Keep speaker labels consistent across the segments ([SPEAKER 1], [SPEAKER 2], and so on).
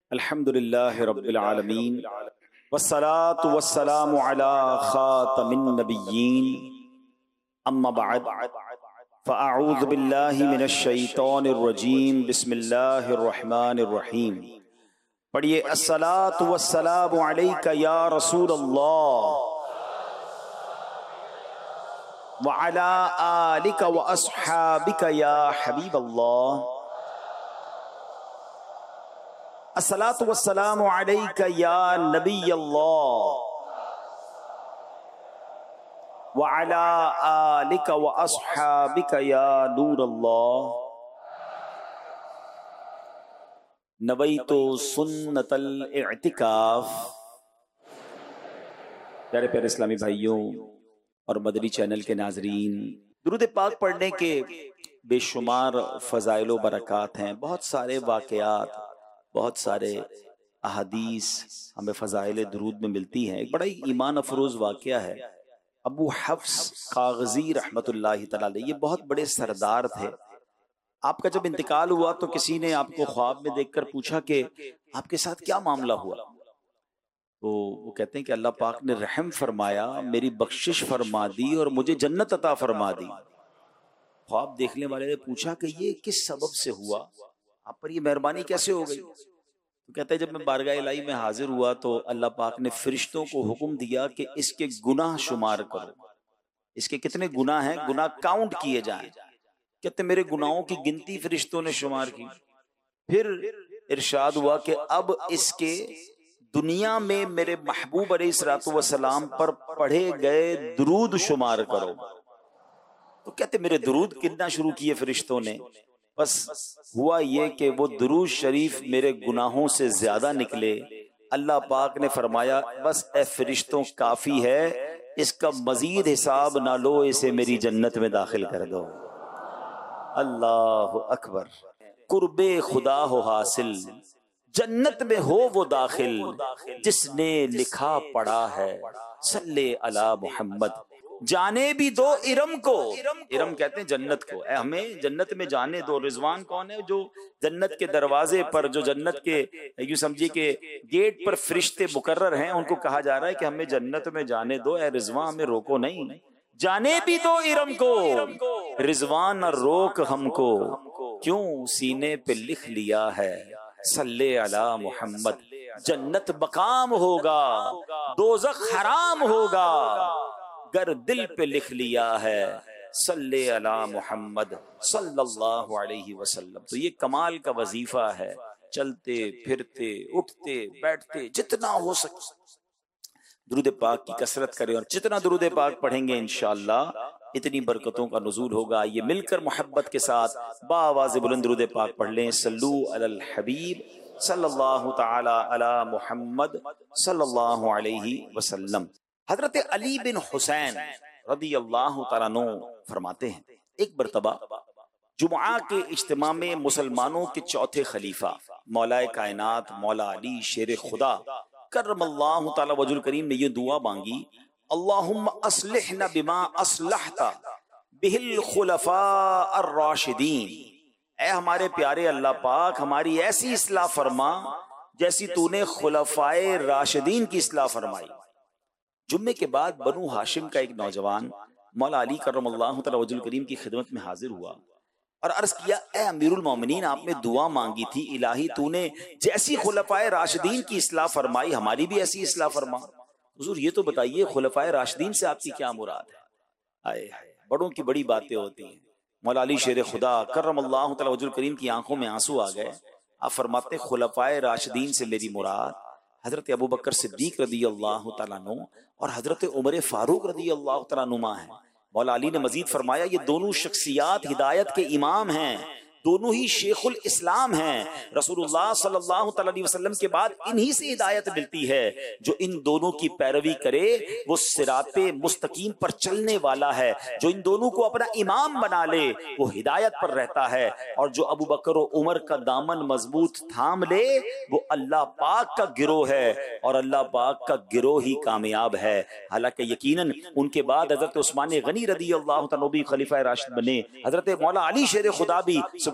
[SPEAKER 1] अल्हम्दुलिल्लाहि रब्बिल आलमीन वस्सलातु वस्सलामु अला खातमिन नबिय्यीन अम्मा बअद फ़अऊज़ु बिल्लाहि मिनश शैतानिर रजीम बिस्मिल्लाहिर रहमानिर रहीम। पढ़िए अस्सलातु वस्सलामु अलैका या रसूल अल्लाह व अला आलिका व अस्हाबिका या हबीब अल्लाह। अस्सलातु वस्सलामु अलैका या नबी अल्लाह व अला आलिका व अस्हाबिका या नूर अल्लाह। नवैतु सुन्नतल इअतिकाफ। प्यारे प्यारे इस्लामी भाइयों और मदनी चैनल के नाजरीन, दुरूद पाक पढ़ने के बेशुमार फ़ज़ाइल व बरक़ात हैं। बहुत सारे वाक़यात, बहुत सारे अहादीस हमें फ़ज़ाइल दुरूद में मिलती हैं। एक बड़ा ही ईमान अफरोज़ वाक़या है। अबू हफ्स कागज़ी रहमतुल्लाहि तआला अलैह, ये बहुत बड़े सरदार थे। आपका जब इंतकाल हुआ तो किसी ने आपको ख्वाब में देखकर पूछा कि आपके साथ क्या मामला हुआ। तो वो कहते हैं कि अल्लाह पाक ने रहम फरमाया, मेरी बख्शिश फरमा दी और मुझे जन्नत अता फरमा दी। ख्वाब देखने वाले ने पूछा कि ये किस सबब से हुआ, आप पर ये मेहरबानी कैसे हो गई। तो कहते हैं जब मैं बारगाह इलाही में हाजिर हुआ तो अल्लाह पाक ने फरिश्तों को हुक्म दिया कि इसके गुनाह शुमार करो, इसके कितने गुनाह हैं, गुनाह काउंट किए जाएं। कहते मेरे गुनाहों की गिनती फरिश्तों ने शुमार की। फिर इरशाद हुआ कि अब इसके दुनिया में मेरे महबूब अलैहिस्सलातु वस्सलाम पर पढ़े गए दुरूद शुमार करो। तो कहते मेरे दुरूद गिनना शुरू किए फरिश्तों ने। बस हुआ ये कि वो दुरूद शरीफ मेरे गुनाहों से ज्यादा निकले। अल्लाह पाक ने फरमाया बस ए फरिश्तों काफी है, इसका मजीद हिसाब ना लो, इसे मेरी जन्नत में दाखिल कर दो। अल्लाह अकबर। कुर्बे खुदा हो हासिल, जन्नत में हो वो दाखिल, जिसने लिखा पढ़ा है सल्ले अला मोहम्मद। जाने भी दो इरम को, इरम कहते हैं जन्नत को, हमें जन्नत में जाने दो। रिजवान कौन है? जो जन्नत के दरवाजे पर, जो जन्नत के यूं समझिए कि गेट पर फरिश्ते मुकर्रर हैं, उनको कहा जा रहा है कि हमें जन्नत में जाने दो, ए रिजवान हमें रोको नहीं। जाने भी दो इरम को, रिजवान न रोक हमको, क्यों सीने पे लिख लिया है सल्ले अला मोहम्मद। जन्नत मकाम होगा, दोज़ख हराम होगा, गर दिल पे लिख लिया है सल्ले अला मोहम्मद सल्लल्लाहु अलैहि वसल्लम। तो ये कमाल का वजीफा है। चलते फिरते उठते बैठते जितना हो सके दुरूद पाक की कसरत करें, और जितना दुरूद पाक पढ़ेंगे इंशाअल्लाह इतनी बरकतों का नुज़ूल होगा। ये मिलकर मोहब्बत के साथ बाआवाज़ बुलंद दुरूद पाक पढ़ लें। सल्लू अलल हबीब सल्लल्लाहु तआला अला मुहम्मद सल्लल्लाहु अलैहि वसल्लम। हजरत अली बिन हुसैन रदियल्लाहु तआला अन्हु फरमाते हैं, एक मरतबा जुम्आ के इज्तिमा में मुसलमानों के चौथे खलीफा मौलाए कायनात मौला अली शेर खुदा करमल्लाहु तआला वजुल करीम ने ये दुआ मांगी, अल्लाहुम्मा अस्लिहना बिमा अस्लहता बिहिल खुलफा अर्राशिदीन। ऐ हमारे प्यारे अल्लाह पाक, हमारी ऐसी इस्लाह फरमा जैसी तूने खुलफाए राशिदीन की इस्लाह फरमाई। जुम्मे के बाद बनु हाशिम का एक नौजवान मौला अली करमल्लाहु तआला वजुल करीम की खिदमत में हाजिर हुआ और अर्ज किया, ए अमीरुल मोमिनीन, आपने दुआ मांगी थी, इलाही तूने जैसी खुलफाए राशिदीन की इस्लाह फरमाई, हमारी भी ऐसी इस्लाह फरमा। हुजूर ये तो बताइए खुलफाए राशिदीन से आपकी क्या मुराद है? आए बड़ों की बड़ी बातें होती हैं। मौला अली शेर खुदा करमल्लाहु तआला वजुल करीम की आंखों में आंसू आ गए। आप फरमाते खुलफाए राशिदीन से मेरी मुराद हजरत अबू बकर सिद्दीक रदी अल्लाह तआला अन्हु और हजरत उमर फारूक रदी अल्लाह तआला अन्हुमा है। मौला अली ने मजीद फरमाया, ये दोनों शख्सियात हिदायत के इमाम हैं, दोनों ही शेखुल इस्लाम हैं। रसूलुल्लाह सल्लल्लाहु अलैहि वसल्लम के बाद इन्हीं से हिदायत मिलती है। जो इन दोनों की पैरवी करे वो सिराते मुस्तकीम पर चलने वाला है। जो इन दोनों को अपना इमाम बना ले वो हिदायत पर रहता है। और जो अबू बकर और उमर का दामन मजबूत थाम ले वो अल्लाह पाक का गिरोह है और अल्लाह पाक का गिरोह ही कामयाब है। हालांकि यकीनन उनके बाद हजरत उस्मान गनी रदी अल्लाह तआला भी खलीफा राशिद बने, हजरत मौला अली शेर खुदा भी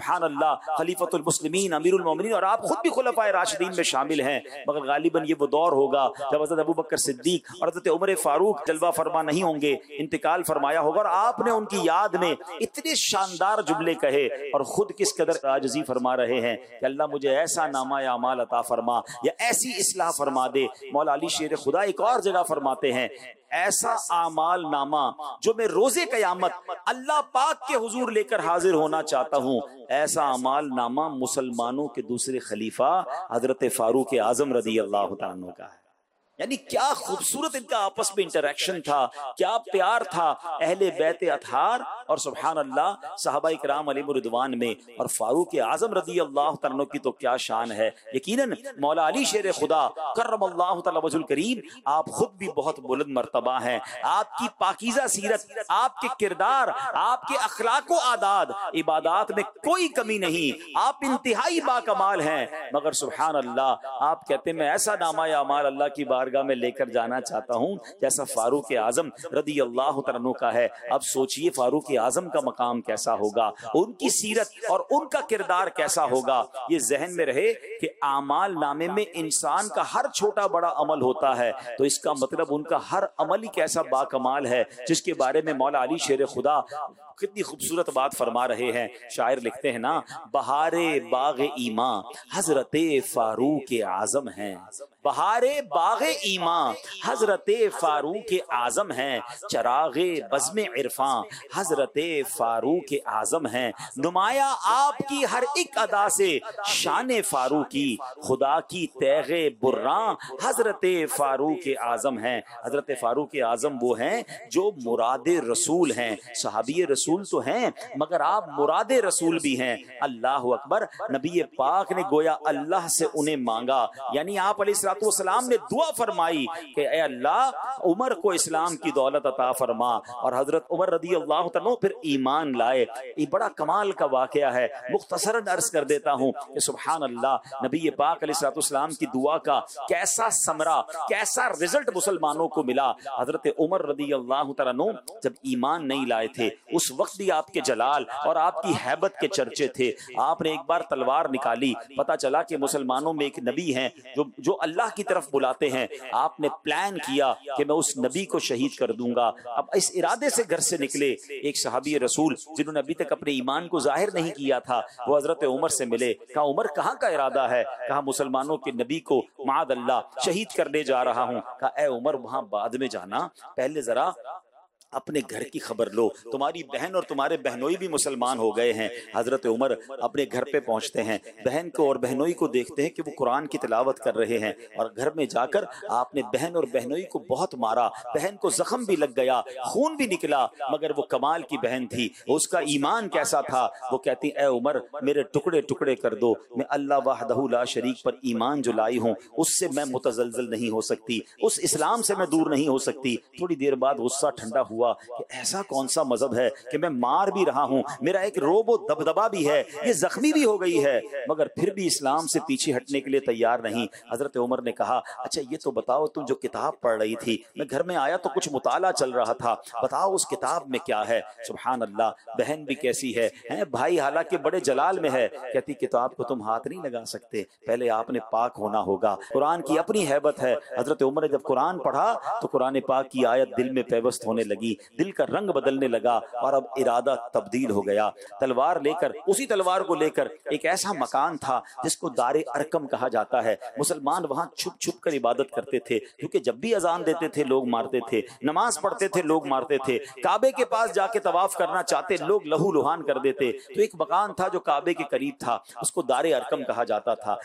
[SPEAKER 1] सुभान अल्लाह, खलीफतुल मुस्लिमीन, अमीरुल मोमिनीन, और आप खुद भी खुलफाए राशिदीन में शामिल हैं। मगर गालिबन ये वो दौर होगा जब हज़रत अबू बकर सिद्दीक और हज़रत उमर फारूक जलवा फरमा नहीं होंगे, इंतकाल फरमाया होगा, और आपने उनकी याद में इतने शानदार जुमले कहे और खुद किस कदर आजिज़ी फरमा रहे हैं कि अल्लाह मुझे ऐसा नामा या अमाल अता फरमा या ऐसी इस्लाह फरमा दे। मौला अली शेर खुदा एक और जगह फरमाते हैं, ऐसा आमाल नामा जो मैं रोजे क़यामत अल्लाह पाक के हुजूर लेकर हाजिर होना चाहता हूँ, ऐसा अमाल नामा मुसलमानों के दूसरे खलीफा हजरत फारूक आजम रदी अल्लाह तआला अन्हु का है। यानी क्या खूबसूरत इनका आपस में इंटरेक्शन था, क्या प्यार था अहले बैत अतहार और सुभान अल्लाह सहाबा इकराम अलैहिम रिदवान में, और फारूक आजम रदी अल्लाह तआला अन्हु की तो क्या शान है। यकीनन मौला अली शेर खुदा करमल्लाहु तआला वजहुल करीम, आप खुद भी बहुत बुलंद मर्तबा हैं। आपकी पाकीज़ा सीरत, आपके किरदार, आपके अखलाक व आदात, इबादात में कोई कमी नहीं, आप इंतहाई बाकमाल हैं। मगर सुभान अल्लाह आप कहते हैं मैं ऐसा नामा या अमाल अल्लाह की बारगाह में लेकर जाना चाहता हूं जैसा फारूक आजम रदी अल्लाह तआला अन्हु का है। अब सोचिए फारूक आजम का मकाम कैसा होगा, उनकी सीरत और उनका किरदार कैसा होगा। ये जहन में रहे कि आमाल नामे में इंसान का हर छोटा बड़ा अमल होता है, तो इसका मतलब उनका हर अमल ही कैसा बाकमाल है, जिसके बारे में मौला अली शेर खुदा कितनी खूबसूरत बात फरमा रहे हैं। शायर लिखते हैं ना, बहारे बाग़े ईमान हजरते फारूक आजम हैं, बहारे बाग़े ईमान हजरते फारूक आजम हैं, चरागे बज़्म इरफान हजरते फारूक आजम हैं, नुमाया आपकी हर एक अदा से शान फारूकी, खुदा की तैगे बुर्रा हजरते फारूक आजम हैं। हजरत फारूक आजम वो हैं जो मुरादे रसूल हैं, सहाबी रसूल तो हैं मगर आप मुरादे रसूल भी हैं। अल्लाह अकबर, नबी पाक ने गोया अल्लाह से उन्हें मांगा, यानी आप अलैहिस्सलाम ने दुआ फरमाई कि ए अल्लाह उमर को इस्लाम की दौलत अता फरमा, और हजरत उमर रदी अल्लाह तआला फिर ईमान लाए। ये बड़ा कमाल का वाकया है, मुख्तसरन अर्ज कर देता हूँ कि सुभान अल्लाह नबी पाक अलैहिस्सलाम की दुआ का कैसा समरा, कैसा रिजल्ट मुसलमानों को मिला। हजरत उमर रदी अल्लाह तआला जब ईमान नहीं लाए थे उस वक्त भी आपके जलाल और आपकी हैबत के चर्चे थे। आपने एक बार तलवार निकाली, पता चला कि मुसलमानों में एक नबी हैं जो अल्लाह की तरफ बुलाते हैं। आपने प्लान किया कि मैं उस नबी को शहीद कर दूंगा। अब इस इरादे से घर से निकले एक सहाबी रसूल जिन्होंने अभी तक अपने ईमान को जाहिर नहीं किया था, वो हजरत उमर से मिले। कहा उमर कहाँ का इरादा है? कहा मुसलमानों के नबी को माद अल्लाह शहीद करने जा रहा हूँ। कहा ए उमर वहां बाद में जाना, पहले जरा अपने घर की खबर लो, तुम्हारी बहन और तुम्हारे बहनोई भी मुसलमान हो गए हैं। हजरत उमर अपने घर पे पहुंचते हैं, बहन को और बहनोई को देखते हैं कि वो कुरान की तिलावत कर रहे हैं, और घर में जाकर आपने बहन और बहनोई को बहुत मारा। बहन को जख्म भी लग गया, खून भी निकला, मगर वो कमाल की बहन थी। उसका ईमान कैसा था? वो कहती ए उमर मेरे टुकड़े टुकड़े कर दो, मैं अल्लाह वहदहू ला शरीक पर ईमान जो लाई हूँ उससे मैं मुतजलजल नहीं हो सकती, उस इस्लाम से मैं दूर नहीं हो सकती। थोड़ी देर बाद गुस्सा ठंडा हुआ कि ऐसा कौन सा मजहब है कि मैं मार भी रहा हूं, मेरा एक रोबो दबदबा भी है, ये जख्मी भी हो गई है, मगर फिर भी इस्लाम से पीछे हटने के लिए तैयार नहीं। हजरत उमर ने कहा अच्छा ये तो बताओ तुम जो किताब पढ़ रही थी, मैं घर में आया तो कुछ मुताला चल रहा था, बताओ उस किताब में क्या है? सुभान अल्लाह, बहन भी कैसी है, भाई हालांकि बड़े जलाल में है। कहती किताब को तुम हाथ नहीं लगा सकते, पहले आपने पाक होना होगा, कुरान की अपनी हैबत है। हजरत उमर ने जब कुरान पढ़ा तो कुरान पाक की आयत दिल में पेवस्त होने लगी, दिल का रंग बदलने लगा, और अब इरादा तब्दील हो गया। तलवार लेकर, उसी तलवार को लेकर एक ऐसा मकान था जिसको दारे अरकम कहा जाता है, मुसलमान वहां छुप छुप कर इबादत करते थे, क्योंकि जब भी अजान देते थे लोग मारते थे, नमाज पढ़ते थे लोग मारते थे, काबे के पास जाके तवाफ करना चाहते लोग लहू लुहान कर देते। तो एक मकान था जो काबे के करीब था, उसको दारे अरकम कहा जाता था।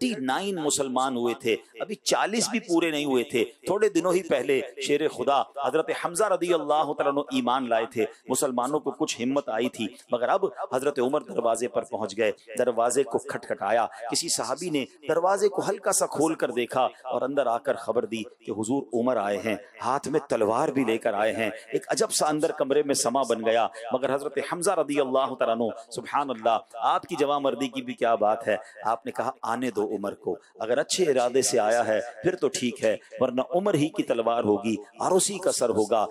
[SPEAKER 1] 39 मुसलमान हुए थे, अभी 40 भी पूरे नहीं हुए थे। थोड़े दिनों ही पहले शेर खुदा हजरत हमजा रदी अल्लाह तआला ईमान लाए थे, मुसलमानों को कुछ हिम्मत आई थी, मगर अब हजरत उमर दरवाजे पर पहुंच गए। दरवाजे को खटखटाया, किसी सहाबी ने दरवाजे को हल्का सा खोल कर देखा और अंदर आकर खबर दी कि हुजूर उमर आए हैं, हाथ में तलवार भी लेकर आए हैं। एक अजब सा अंदर कमरे में समा बन गया। मगर हजरत हमजा रदी अल्लाह तआला अन्हु, सुभान अल्लाह, आपकी जवामर्दी की भी क्या बात है, आपने कहा आने दो उमर को, अगर अच्छे इरादे से आया है फिर तो ठीक है, वरना उमर ही की तलवार होगी और उसी का सर होगा। मगर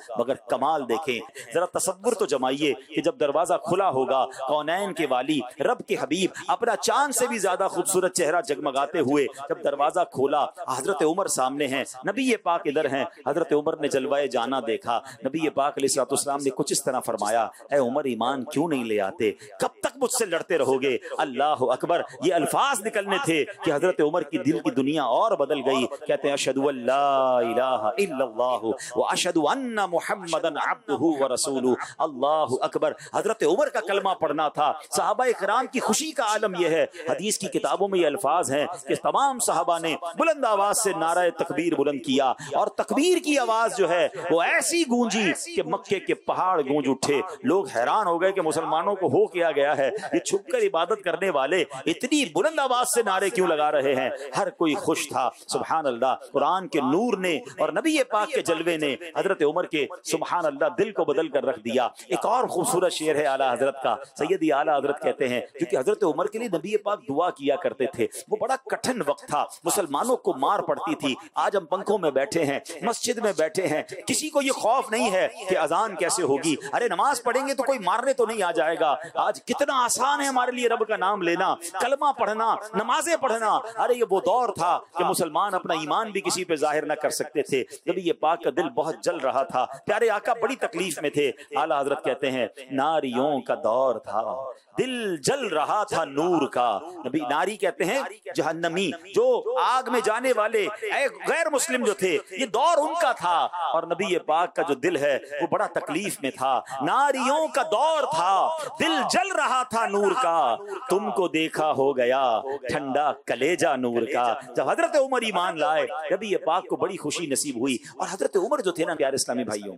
[SPEAKER 1] कमाल देखें, जरा तसव्वुर तो जमाइए कि जब दरवाजा खुला होगा, कौनैन के वाली रब के हबीब अपना चांद से भी ज्यादा खूबसूरत चेहरा जगमगाते हुए जब दरवाजा खोला, हजरत उमर सामने हैं, नबी पाक इधर हैं। हजरत उमर ने जलवाए जाना देखा, नबी पाक अलैहिस्सलाम ने कुछ इस तरह फरमाया, ए उमर ईमान क्यों नहीं ले आते, कब तक मुझसे लड़ते रहोगे। अल्लाह अकबर, ये अल्फाज निकलने थे कि हजरत उमर की दिल की दुनिया और बदल गई। कहते हैं अशहदु अल्ला इलाहा इल्लल्लाहु व अशहदु अन्ना मुहम्मदन अब्दुहु व रसूलुहु। अल्लाहु अकबर, हजरत उमर का कलमा पढ़ना था। सहाबाए किराम की खुशी का आलम यह है, हदीस की किताबों में ये अल्फाज हैं कि तमाम सहाबा ने बुलंद आवाज से नारा तकबीर बुलंद किया और तकबीर की आवाज जो है वो ऐसी गूंजी कि मक्के के पहाड़ गूंज उठे। लोग हैरान हो गए कि मुसलमानों को हो क्या गया है, ये छुपकर इबादत करने वाले इतनी बुलंद आवाज से नारे क्यों लगा रहे हैं। हर कोई खुश था। सुभान अल्लाह, कुरान के नूर ने और नबी पाक के जलवे ने हजरत उमर के सुभान अल्लाह दिल को बदल कर रख दिया। एक और खूबसूरत शेर है आला हजरत का, सैयदी आला हजरत कहते हैं, क्योंकि हजरत उमर के लिए नबी पाक दुआ किया करते थे। वो बड़ा कठिन वक्त था, मुसलमानों को मार पड़ती थी। आज हम पंखों में बैठे हैं, मस्जिद में बैठे हैं, किसी को ये खौफ नहीं है कि अजान कैसे होगी, अरे नमाज पढ़ेंगे तो कोई मारने तो नहीं आ जाएगा। आज कितना आसान है हमारे लिए रब का नाम लेना, कलमा पढ़ना, नमाजें पढ़ना। अरे ये वो दौर था कि मुसलमान अपना ईमान भी किसी पे जाहिर न कर सकते थे। नबी ये पाक का दिल बहुत जल रहा था, प्यारे आका बड़ी तकलीफ में थे। आला हजरत कहते हैं नारियों का दौर था, दिल जल रहा था नूर का। नबी, नारी कहते हैं जहन्नमी, जो आग में जाने वाले गैर मुस्लिम जो थे, ये दौर उनका था। और नबी ये पाक का जो दिल है वो बड़ा तकलीफ में था। नारियों का दौर था, दिल जल रहा था नूर का, तुमको देखा हो गया ठंडा कलेजा नूर का। जब हजरत उमर ईमान लाए, नबी ये पाक को बड़ी खुशी नसीब हुई। और हजरत उमर जो थे ना प्यारे इस्लामी भाइयों,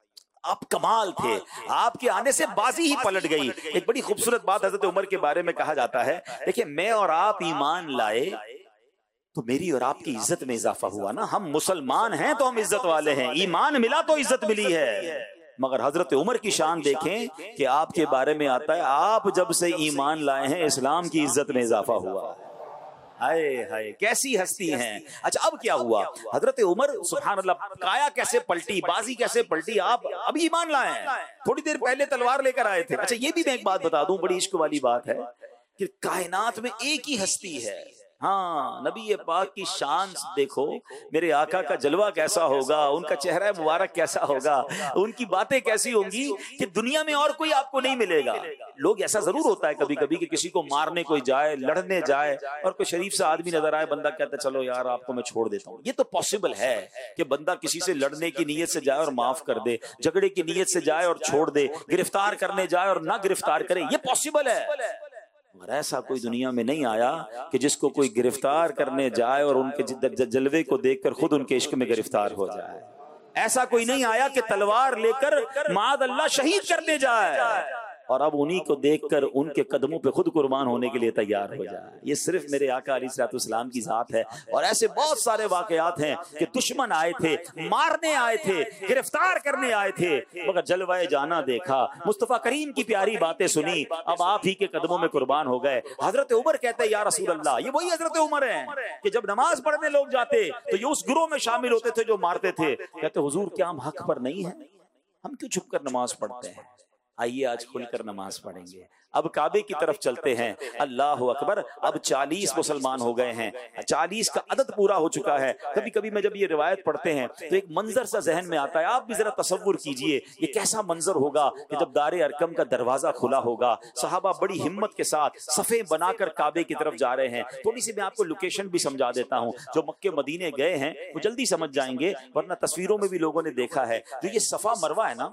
[SPEAKER 1] आप कमाल थे, आपके आने से बाजी ही पलट गई। एक बड़ी खूबसूरत बात हजरत उमर के बारे में कहा जाता है, देखिए मैं और आप ईमान लाए तो मेरी और आपकी इज्जत में इजाफा हुआ ना। हम मुसलमान हैं तो हम इज्जत वाले हैं, ईमान मिला तो इज्जत मिली है। मगर हजरत उमर की शान देखें कि आपके बारे में आता है, आप जब से ईमान लाए हैं इस्लाम की इज्जत में इजाफा हुआ। हाय हाय, कैसी हस्ती हैं। अच्छा अब क्या हुआ, हजरत उमर सुभान अल्लाह काया कैसे पलटी, बाजी कैसे पलटी। आप अभी ईमान लाए हैं, थोड़ी देर पहले तलवार लेकर आए थे। अच्छा ये भी मैं एक बात बता दूं, बड़ी इश्क वाली बात है कि कायनात में एक ही हस्ती है। हाँ, नबी ये पाक की शान देखो, मेरे आका का जलवा कैसा होगा, उनका चेहरा मुबारक कैसा होगा, उनकी बातें कैसी होंगी कि दुनिया में और कोई आपको नहीं मिलेगा। लोग ऐसा जरूर होता है कभी कभी कि किसी को मारने कोई जाए, लड़ने जाए और कोई शरीफ सा आदमी नजर आए, बंदा कहता है चलो यार आपको मैं छोड़ देता हूँ। ये तो पॉसिबल है कि बंदा किसी से लड़ने की नीयत से जाए और माफ कर दे, झगड़े की नीयत से जाए और छोड़ दे, गिरफ्तार करने जाए और ना गिरफ्तार करे, ये पॉसिबल है। मगर ऐसा कोई दुनिया में नहीं आया कि जिसको कोई गिरफ्तार करने जाए और उनके जलवे को देखकर खुद उनके इश्क में गिरफ्तार हो जाए। ऐसा कोई नहीं आया कि तलवार लेकर माद अल्लाह शहीद करने जाए और अब उन्हीं को देखकर उनके कदमों पे खुद कुर्बान होने के लिए तैयार हो जाए। ये सिर्फ मेरे आका अलैहिस्सलाम की जात है। और ऐसे बहुत सारे वाकयात हैं कि दुश्मन आए थे, मारने आए थे, गिरफ्तार करने आए थे, मगर जलवाए जाना देखा, मुस्तफा करीम की प्यारी बातें सुनी, अब आप ही के कदमों में कुर्बान हो गए। हजरत उमर कहते हैं या रसूल अल्लाह, ये वही हजरत उमर हैं कि जब नमाज पढ़ने लोग जाते तो ये उस गिरोह में शामिल होते थे जो मारते थे। कहते हुजूर क्या हम हक पर नहीं है, हम क्यों छुप कर नमाज पढ़ते हैं। आइए आज खुलकर नमाज पढ़ेंगे। अब काबे की तरफ चलते हैं। अल्लाह अकबर, अब 40 मुसलमान हो गए हैं, 40 का अदद पूरा हो चुका है। कभी कभी मैं जब ये रिवायत पढ़ते हैं तो एक मंजर सा जहन में आता है, आप भी जरा तसव्वुर कीजिए ये कैसा मंजर होगा कि जब दारे अरकम का दरवाजा खुला होगा, सहाबा बड़ी हिम्मत के साथ सफ़े बनाकर काबे की तरफ जा रहे हैं। थोड़ी सी मैं आपको लोकेशन भी समझा देता हूँ, जो मक्के मदीने गए हैं वो जल्दी समझ जाएंगे, वरना तस्वीरों में भी लोगों ने देखा है। जो ये सफा मरवा है ना,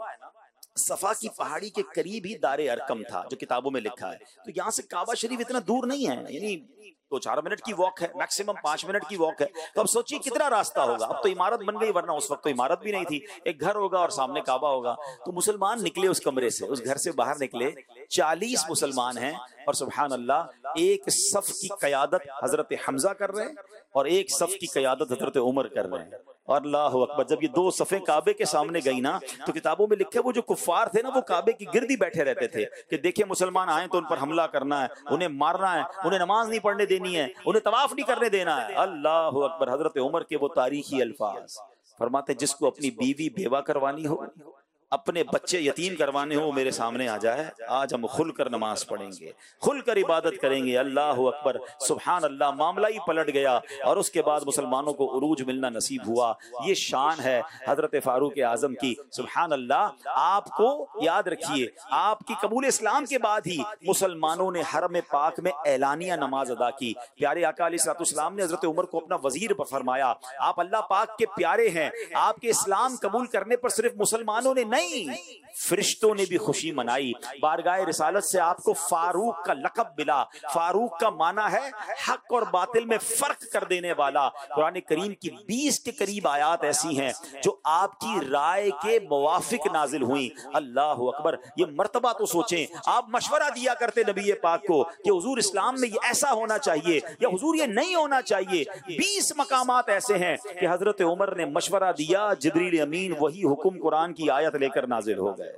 [SPEAKER 1] सफा की पहाड़ी के करीब ही दारे अरकम था जो किताबों में लिखा है। तो यहाँ से काबा शरीफ इतना दूर नहीं है, यानी 2-4 मिनट की वॉक है, मैक्सिमम 5 मिनट की वॉक है। तो अब सोचिए कितना रास्ता होगा। अब तो इमारत बन गई, वरना उस वक्त तो इमारत भी नहीं थी। एक घर होगा और सामने काबा होगा। तो मुसलमान निकले उस कमरे से, उस घर से बाहर निकले, 40 मुसलमान हैं और सुभान अल्लाह एक सफ की कयादत हजरत हमजा कर रहे हैं और एक सफ की कयादत हजरत उमर कर रहे हैं। और अल्लाह अकबर, जब ये 2 सफ़ें काबे के सामने गई ना, तो किताबों में लिखे वो जो कुफ्फार थे ना, वो काबे की गिर्द ही बैठे रहते थे कि देखिए मुसलमान आए तो उन पर हमला करना है, उन्हें मारना है, उन्हें नमाज नहीं पढ़ने देनी है, उन्हें तवाफ नहीं करने देना है। अल्लाह अकबर, हजरत उमर के वो तारीखी अल्फाज फरमाते, जिसको अपनी बीवी बेवा करवानी हो अपने बच्चे यतीम करवाने हो मेरे सामने आ जाए, आज हम खुलकर नमाज पढ़ेंगे, खुलकर इबादत करेंगे। अल्लाह अकबर, सुभान अल्लाह। मामला ही पलट गया और उसके बाद मुसलमानों को उरूज मिलना नसीब हुआ। ये शान है हजरत फारूक आजम की, सुभान अल्लाह। आपको याद रखिए, आपकी कबूल इस्लाम के बाद ही मुसलमानों ने हरम पाक में एलानिया नमाज अदा की। प्यारे आका अलैहिस्सलाम ने हजरत उमर को अपना वजीर फरमाया। आप अल्लाह पाक के प्यारे हैं, आपके इस्लाम कबूल करने पर सिर्फ मुसलमानों ने नहीं, फरिश्तों ने भी खुशी मनाई। बारगाह रिसालत से आपको फारूक का लक़ब मिला। फारूक का माना है हक और बातिल में फर्क कर देने वाला। कुरान करीम की 20 के करीब आयात ऐसी हैं जो आपकी राय के मुवाफिक नाजिल हुई। अल्लाह अकबर। ये मर्तबा तो सोचें, आप मशवरा दिया करते नबी पाक को कि हुजूर इस्लाम में ये ऐसा होना चाहिए या हुजूर ये नहीं होना चाहिए। 20 मकामात ऐसे हैं कि हजरत उमर ने मशवरा दिया, जिब्रील अमीन वही हुक्म कुरान की आयत लेकर नाजिल हो गए।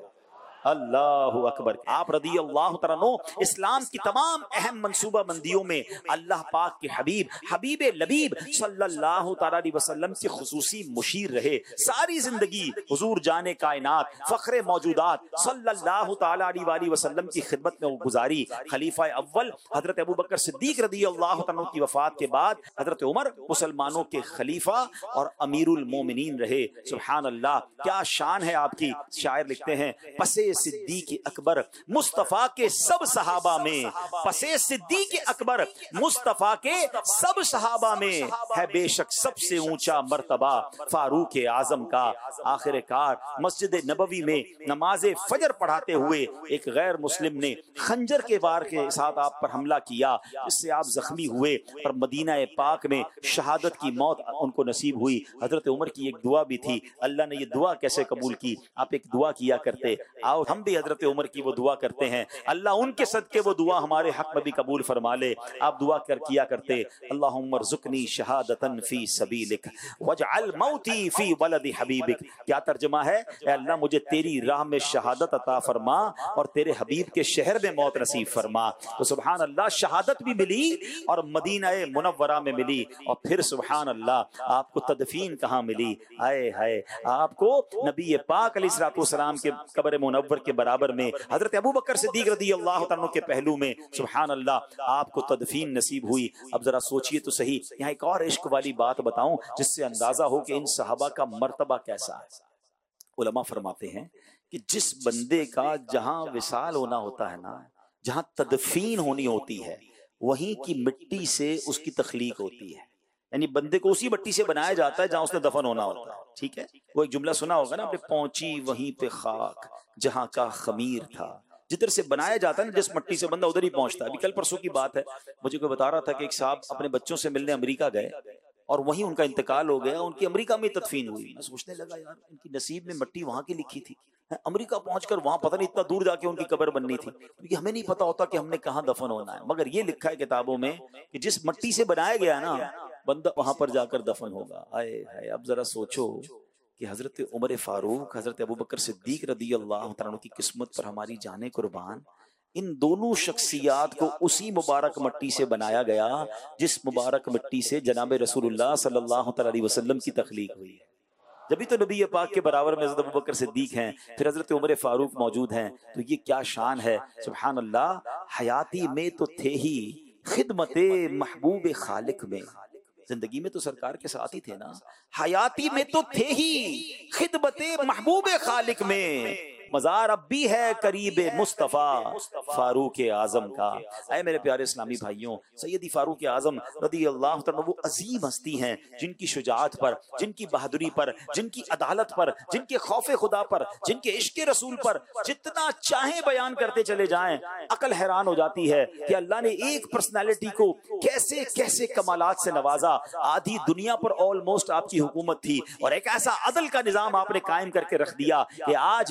[SPEAKER 1] अल्लाह अकबर। आप रदी अल्लाह तआला अन्हु इस्लाम की तमाम अहम मंसूबा बंदियों में अल्लाह पाक के हबीब हबीब लबीब सल्लल्लाहु तआला अलैहि वसल्लम से खुसूसी मुशीर रहे। सारी जिंदगी हुजूर जाने कायनात फख्रे मौजूदात सल्लल्लाहु तआला अलैहि वसल्लम की खिदमत में गुजारी। खलीफा अव्वल हजरत अबू बकर सिद्दीक रदी अल्लाह तआला अन्हु की वफात के बाद हजरत उमर मुसलमानों के खलीफा और अमीरुल मोमिनीन रहे। सुभान अल्लाह, क्या शान है आपकी। शायर लिखते हैं, पसे सिद्दीक अकबर मुस्तफा के सब सहाबा में, पसे सिद्दीक अकबर मुस्तफा के सब सहाबा में है बेशक सबसे ऊंचा मर्तबा फारूक आजम का। आखिरकार मस्जिद नबवी में नमाज फजर पढ़ाते हुए एक गैर मुस्लिम ने खंजर के वार के साथ आप पर हमला किया, इससे आप जख्मी हुए और मदीना पाक में शहादत की मौत उनको नसीब हुई। हजरत उमर की एक दुआ भी थी, अल्लाह ने ये दुआ कैसे कबूल की। आप एक दुआ किया करते, आओ हम भी हजरत उमर की वो दुआ करते हैं, अल्लाह उनके सदके वो दुआ हमारे हक में भी कबूल फरमा ले। आप दुआ किया करते, अल्लाहुम्मा रज़ुक़नी शहादतन फी सबीलिक वजअल मौती फी वलदी हबीबिक। क्या तर्जुमा है, अल्लाह मुझे तेरी राह में शहादत अता फरमा और तेरे हबीब के शहर में मौत नसीब फरमा। तो सुभान अल्लाह, शहादत भी मिली और मदीना मुनव्वरा में मिली। और फिर सुभान अल्लाह, आपको तदफीन कहाँ मिली। आए हाय, आपको नबी पाक अलैहिस्सलाम के कब्र मुनव्वर के बराबर में हजरत अबू बकर सिद्दीक रज़ी अल्लाह तआला के पहलू में सुभान अल्लाह आपको तदफीन नसीब हुई। अब जरा सोचिए तो सही, यहाँ एक और इश्क वाली बात बताऊं जिससे अंदाजा हो कि इन सहाबा का मर्तबा कैसा है। उलमा फरमाते हैं कि जिस बंदे का जहां विसाल होना होता है ना, जहां तदफीन होनी होती है, वहीं की मिट्टी से उसकी तख्लीक होती है। यानी बंदे को उसी मिट्टी से बनाया जाता है जहां उसने दफन होना होता है। ठीक है, वो एक जुमला सुना होगा ना आपने, पहुंची वहीं पे खाक जहां का खमीर था। जिधर से बनाया जाता है ना, जिस मिट्टी से बंदा उधर ही पहुंचता है। अभी कल परसों की बात है, मुझे कोई बता रहा था कि एक साहब अपने बच्चों से मिलने अमेरिका गए और वहीं उनका इंतकाल हो गया, उनकी अमेरिका में तदफीन हुई। मैं सोचने लगा यार, इनकी नसीब में मिट्टी वहां की लिखी थी, अमेरिका पहुंचकर वहां पता नहीं इतना दूर जाके उनकी कब्र बननी थी, क्योंकि हमें नहीं पता होता कि हमने कहाँ दफन होना है। मगर ये लिखा है किताबों में कि जिस मिट्टी से बनाया गया ना, बंदा वहां पर जाकर दफन होगा। आए हाय, अब जरा सोचो कि हजरत उमर फारूक, हजरत अबू बकर सिद्दीक रदी अल्लाह तआला की किस्मत पर हमारी जाने कुर्बान, इन दोनों शख्सियात को उसी मुबारक मिट्टी से बनाया गया जिस मुबारक मिट्टी से जनाब रसूलुल्लाह सल्लल्लाहु अलैहि वसल्लम की तख्लीक हुई है। जब तो नबी पाक के बराबर में हजरत अबू बकर सिद्दीक हैं, फिर हजरत उमर फारूक मौजूद हैं, तो ये क्या शान है। सुभान अल्लाह, हयाती में तो थे ही, खिदमते महबूब खालिक में, जिंदगी में तो सरकार के साथ ही थे ना, हयाती में तो थे ही, खिदमते महबूब खालिक में, मजार अब भी है करीब मुस्तफा फारूक आजम का। ऐ मेरे प्यारे इस्लामी भाइयों, सैयदी फारूक आजम रदी अल्लाह तआला वो अजीम हस्ती हैं जिनकी शुजाअत पर, जिनकी बहादुरी पर, जिनकी अदालत पर, जिनके खौफे खुदा पर, जिनके इश्क रसूल पर जितना चाहे बयान करते चले जाएं, अकल हैरान हो जाती है कि अल्लाह ने एक पर्सनालिटी को कैसे कैसे कमालात से नवाजा। आधी दुनिया पर ऑलमोस्ट आपकी हुकूमत थी और एक ऐसा अदल का निजाम आपने कायम करके रख दिया कि आज भी सिर्फ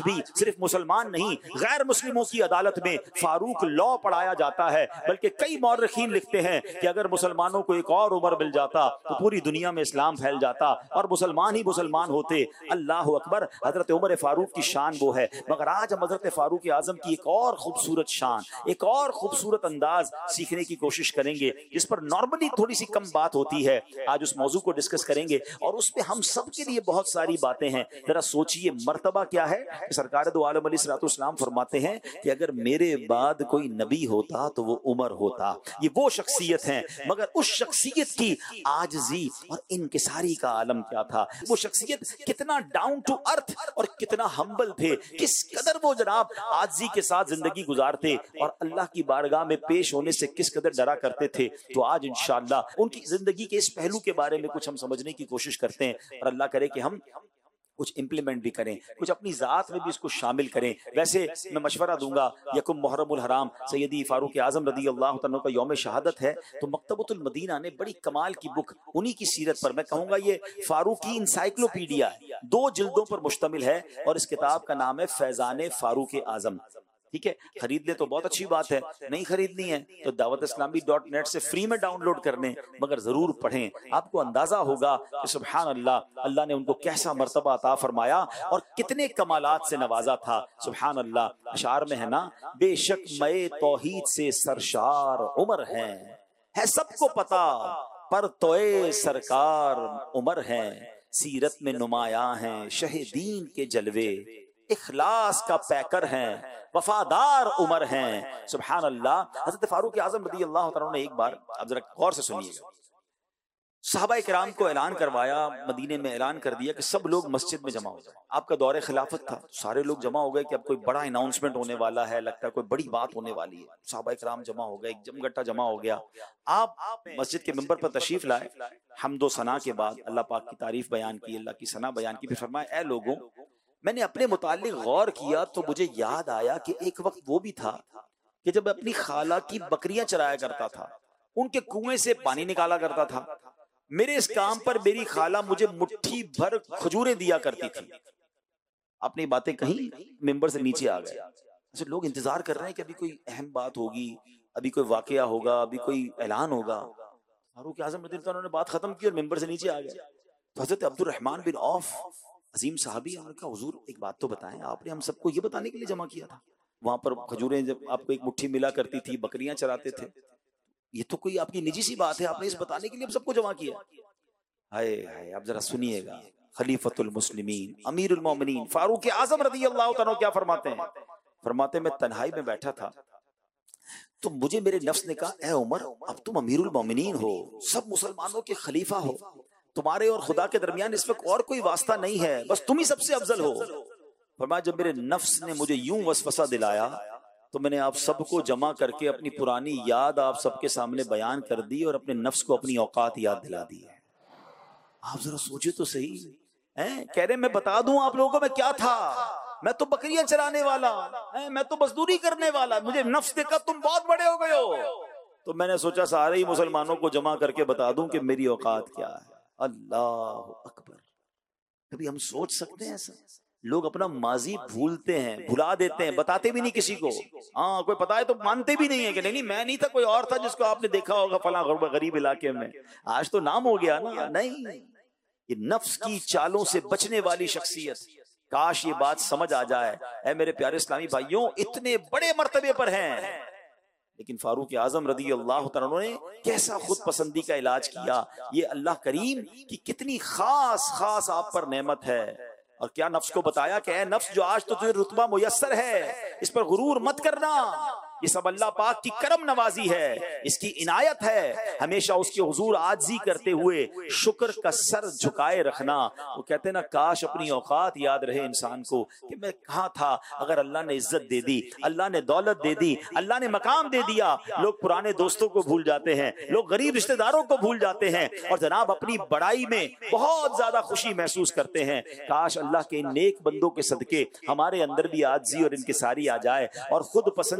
[SPEAKER 1] सिर्फ मुसलमान नहीं, गैर मुस्लिमों की अदालत में फारूक लॉ पढ़ाया जाता है। बल्कि कई मौरखीन लिखते हैं कि अगर मुसलमानों को एक और उमर मिल जाता तो पूरी दुनिया में इस्लाम फैल जाता और मुसलमान ही मुसलमान होते। अल्लाह अकबर, हजरत उमर फारूक की शान वो है। मगर आज हम हजरत फारूक आजम की एक और खूबसूरत शान, एक और खूबसूरत अंदाज सीखने की कोशिश करेंगे, जिस पर नॉर्मली थोड़ी सी कम बात होती है। आज उस मौजू को डिस्कस करेंगे और उस पे हम सब के लिए बहुत सारी बातें हैं। जरा सोचिए मर्तबा क्या है। सरकार दो आलम अलैहिस्सलाम फरमाते हैं कि अगर मेरे बाद कोई नबी होता तो वो उमर होता। ये वो शख्सियत है, मगर उस शख्सियत की आजिज़ी और इनकिसारी का आलम क्या था। वो शख्सियत कितना डाउन टू अर्थ और कितना हम्बल थे, किस कदर वो जनाब आजिज़ी के साथ जिंदगी गुजारते और अल्लाह की बारगाह में पेश होने से किस कदर डरा करते थे। तो आज इंशाअल्लाह उनकी जिंदगी के इस पहलू के बारे में कुछ हम समझने की कोशिश करते हैं और अल्लाह करे कि हम कुछ इंप्लीमेंट भी करें, कुछ अपनी जात में भी इसको शामिल करें। वैसे मैं मशवरा दूंगा, यकुम मुहर्रमुल हराम सैयदी फारूक आजम रदी अल्लाह तआला का यौम शहादत है, तो मकतबतुल मदीना ने बड़ी कमाल की बुक उन्हीं की सीरत पर, मैं कहूंगा ये फारूकी इंसाइक्लोपीडिया है, 2 जिल्दों पर मुश्तमिल है और इस किताब का नाम है फैजान फारूक आजम। ठीक है, खरीद ले तो बहुत अच्छी बात है, नहीं खरीदनी है तो दावतिस्लामी.net से फ्री में डाउनलोड कर लें, मगर जरूर पढ़ें। आपको अंदाजा होगा कि सुभान अल्लाह, अल्लाह ने उनको कैसा मर्तबा अता फरमाया और कितने कमालात से नवाजा था। सुभान अल्लाह, अशार में है ना, बेशक मैं तौहीद से सरशार उमर है सबको पता पर तोए सरकार उमर है, सीरत में नुमाया है शहीदीन के जलवे, इखलास का पैकर हैं वफादार उमर हैं। सुभान अल्लाह। हज़रत फारूक आज़म रज़ी अल्लाह तआला ने एक बार, आप जरा गौर से सुनिएगा, सहाबाए किराम को ऐलान करवाया, मदीने में ऐलान कर दिया कि सब लोग मस्जिद में जमा हो जाए। आपका दौरे खिलाफत था, सारे लोग जमा हो गए कि अब कोई बड़ा अनाउंसमेंट होने वाला है, लगता है कोई बड़ी बात होने वाली है। सहाबाए किराम जमा हो गए, एक जमघटा जमा हो गया। आप मस्जिद के मिंबर पर तशरीफ लाए, हम्दो सना के बाद अल्लाह पाक की तारीफ बयान की, अल्लाह की सना बयान की, फिर फरमाया, ऐ लोगों, मैंने अपने मुतालिक गौर किया तो मुझे याद आया कि एक वक्त वो भी था कि जब अपनी खाला की बकरियां चराया करता था, उनके कुएं से पानी निकाला करता था। मेरे इस काम पर मेरी खाला मुझे मुट्ठी भर खजूरें दिया करती थी। अपनी बातें कहीं मेंबर से नीचे आ गए। अच्छा, लोग इंतजार कर रहे हैं कि अभी कोई अहम बात होगी, अभी कोई वाकया होगा, अभी कोई ऐलान होगा। फारूक आज़म रज़ी अल्लाह अन्हु ने बात खत्म की और मेंबर से नीचे आ गए। तो हज़रत अब्दुर्रहमान बिन औफ अजीम साहबी, उनका हुजूर एक बात तो बताएं, आपने हम सबको ये बताने के लिए जमा किया था, वहां पर खजूरें जब आपको एक मुट्ठी मिला करती थी, बकरियां चराते थे, ये तो कोई आपकी निजी सी बात है, आपने इस बताने के लिए हम सबको जमा किया। हाय हाय, आप जरा सुनिएगा, खलीफतुल मुस्लिमीन अमीरुल मोमिनीन फारूक आज़म रज़ी अल्लाह तआला क्या फरमाते हैं। फरमाते, मैं तन्हाई में बैठा था तो मुझे मेरे नफ्स ने कहा, ए उमर, अब तुम अमीरुल मोमिनीन हो, सब मुसलमानों के खलीफा हो, तुम्हारे और खुदा के दरमियान इस वक्त और कोई वास्ता नहीं है, बस तुम ही सबसे अफजल हो। फरमाया, जब मेरे नफ्स ने मुझे यूं वसवसा दिलाया तो मैंने आप सबको जमा करके अपनी पुरानी याद आप सबके सामने बयान कर दी और अपने नफ्स को अपनी औकात याद दिला दी है। आप जरा सोचिए तो सही हैं, कह रहे मैं बता दूं आप लोगों को मैं क्या था, मैं तो बकरियां चराने वाला है, मैं तो मजदूरी करने वाला, मुझे नफ्स देखा तुम बहुत बड़े हो गए हो, तो मैंने सोचा सारे ही मुसलमानों को जमा करके बता दूं कि मेरी औकात क्या है। अल्लाह अकबर। कभी हम सोच सकते हैं ऐसा? लोग अपना माजी भूलते हैं, भुला देते हैं, बताते भी नहीं किसी को। हाँ, कोई पता है तो मानते भी नहीं है कि नहीं मैं नहीं था, कोई और था जिसको आपने देखा होगा फला गरीब इलाके में, आज तो नाम हो गया ना। नहीं, ये नफ्स की चालों से बचने वाली शख्सियत, काश ये बात समझ आ जाए। ऐ मेरे प्यारे इस्लामी भाइयों, इतने बड़े मर्तबे पर हैं, लेकिन फारूक आज़म रज़ी अल्लाह तआला ने कैसा खुद पसंदी का इलाज किया। ये अल्लाह करीम की कितनी खास खास आप पर नेमत है। और क्या नफ्स को बताया कि ऐ नफ्स, जो आज तो तुझे रुतबा मुयस्सर है, इस पर गुरूर मत करना, ये सब अल्लाह पाक की करम नवाजी है, इसकी इनायत है। हमेशा उसके हुजूर आजी करते हुए शुक्र का सर झुकाए रखना। वो कहते ना, काश अपनी औकात याद रहे इंसान को कि मैं कहाँ था। अगर अल्लाह ने इज्जत दे दी, अल्लाह ने दौलत दे दी, अल्लाह ने मकाम दे दिया, लोग पुराने दोस्तों को भूल जाते हैं, लोग गरीब रिश्तेदारों को भूल जाते हैं और जनाब अपनी बड़ाई में बहुत ज्यादा खुशी महसूस करते हैं। काश अल्लाह के इन नेक बंदों के सदके हमारे अंदर भी आजी और इनकिसारी आ जाए और खुद पसंदी की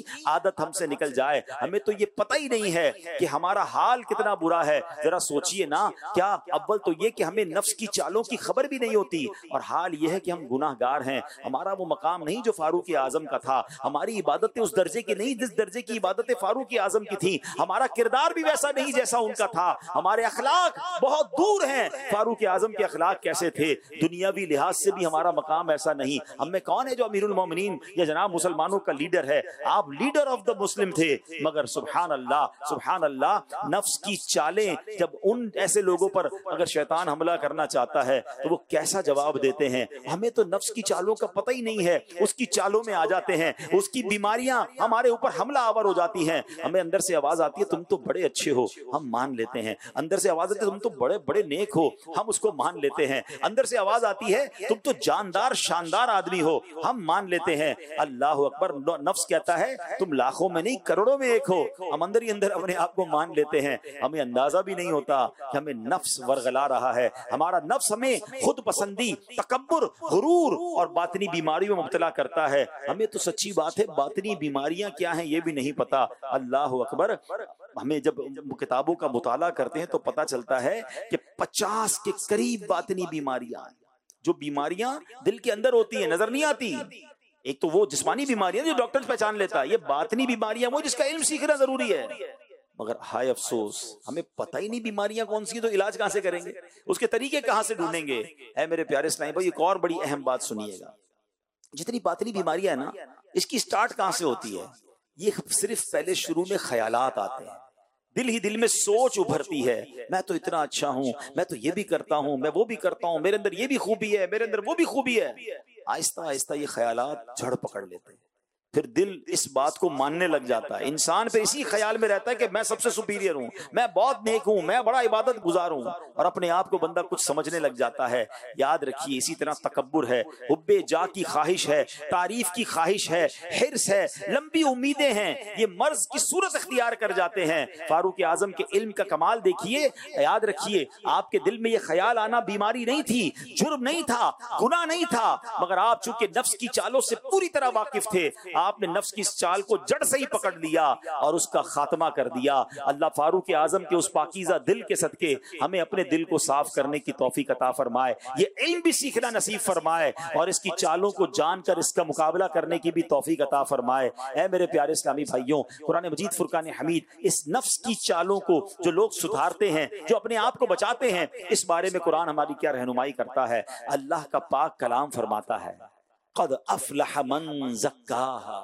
[SPEAKER 1] आदत हमसे निकल जाए। हमें तो ये पता ही नहीं है कि हमारा हाल कितना बुरा है। जरा सोचिए ना, क्या अव्वल तो ये कि हमें नफ्स की चालों की खबर भी नहीं होती, और हाल ये है कि हम गुनाहगार हैं। हमारा वो मकाम नहीं जो फारूक आजम का था, हमारी इबादतें उस दर्जे की नहीं जिस दर्जे की इबादतें फारूक आजम की थी, हमारा किरदार भी वैसा नहीं जैसा उनका था, हमारे अखलाक बहुत दूर हैं। फारूक आजम के अखलाक कैसे थे, दुनियावी लिहाज से भी हमारा मकाम ऐसा नहीं। हम में कौन है जो अमीरुल मोमिनीन या जनाब मुसलमानों का लीडर है? आप लीडर ऑफ द मुस्लिम थे, मगर सुभान अल्लाह, नफ्स की चालें जब उन ऐसे लोगों पर अगर शैतान हमला करना चाहता है तो वो कैसा जवाब देते हैं। हमें तो नफ्स की चालों का पता ही नहीं है, उसकी चालों में आ जाते हैं, उसकी बीमारियां हमारे ऊपर हमला आवर हो जाती हैं। हमें अंदर से आवाज आती है तुम तो बड़े अच्छे हो, हम मान लेते हैं। अंदर से आवाज आती है तुम तो बड़े बड़े नेक हो, हम उसको मान लेते हैं। अंदर से आवाज आती है तुम तो जानदार शानदार आदमी हो, हम मान लेते हैं। अल्लाह अकबर। नफ्स कहता है तुम लाखों में नहीं करोड़ों में एक हो, हम अंदर ही अंदर अपने आप को मान लेते हैं। हमें अंदाजा भी नहीं होता कि हमें नफ्स वर्गला रहा है। हमारा नफ्स हमें खुद पसंदी, तकब्बुर, गुरूर और बातनी बीमारियों में मुब्तला करता है। हमें तो सच्ची बात है बातनी बीमारियां क्या हैं ये भी नहीं पता। अल्लाह अकबर। हमें जब किताबों का मुताला करते हैं तो पता चलता है कि 50 के करीब बातनी बीमारियां, जो बीमारियां दिल के अंदर होती है नजर नहीं आती। एक तो वो जिस्मानी बीमारियां जो डॉक्टर पहचान लेता है, ये बातनी बीमारियां वो जिसका इल्म सीखना जरूरी है। मगर हाय अफसोस, हमें पता ही नहीं बीमारियां कौन सी, तो इलाज कहां से करेंगे, उसके तरीके कहां से ढूंढेंगे। ऐ मेरे प्यारे इस्लामी भाई, एक और बड़ी अहम बात सुनिएगा। जितनी बातनी बीमारियां है ना, इसकी स्टार्ट कहां से होती है? ये सिर्फ पहले शुरू में ख्यालात आते हैं, दिल ही दिल में सोच उभरती है, मैं तो इतना अच्छा हूं, मैं तो ये भी करता हूं, मैं वो भी करता हूं, मेरे अंदर ये भी खूबी है, मेरे अंदर वो भी खूबी है। आहिस्ता आहिस्ता ये ख्यालात जड़ पकड़ लेते हैं, फिर दिल इस बात को मानने लग जाता है। इंसान पे इसी ख्याल में रहता है कि मैं सबसे सुपीरियर हूं, मैं बहुत नेक हूं, मैं बड़ा इबादत गुजार हूं, और अपने आप को बंदा कुछ समझने लग जाता है। याद रखिए, इसी तरह तकब्बुर है, हुब्बे जा की ख्वाहिश है, तारीफ की ख्वाहिश है, हिर्स है, लंबी उम्मीदें हैं, ये मर्ज की सूरत इख्तियार कर जाते हैं। फारूक आजम के इल्म का कमाल देखिए। याद रखिए, आपके दिल में ये ख्याल आना बीमारी नहीं थी, जुर्म नहीं था, गुनाह नहीं था, मगर आप चूंकि नफ्स की चालों से पूरी तरह वाकिफ थे, आपने नफ्स की इस चाल को जड़ से ही पकड़ लिया और उसका खात्मा कर दिया। अल्लाह फारूक आजम के उस पाकीज़ा दिल के सदके हमें अपने दिल को साफ करने की तौफीक अता फरमाए, ये इल्म भी सीखना नसीब फरमाए और इसकी चालों को जानकर इसका मुकाबला करने की भी तौफीक अता फरमाए। ऐ मेरे प्यारे इस्लामी भाइयों, कुरान मजीद फुरकान हमीद इस नफ्स की चालों को जो लोग सुधारते हैं, जो अपने आप को बचाते हैं, इस बारे में कुरान हमारी क्या रहनुमाई करता है। अल्लाह का पाक कलाम फरमाता है, क़द अफ़लह मन ज़क्काहा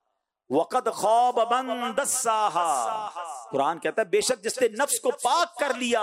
[SPEAKER 1] वक़द ख़ाब मन दस्साहा। कुरान कहता है बेशक जिसने नफ्स को पाक कर लिया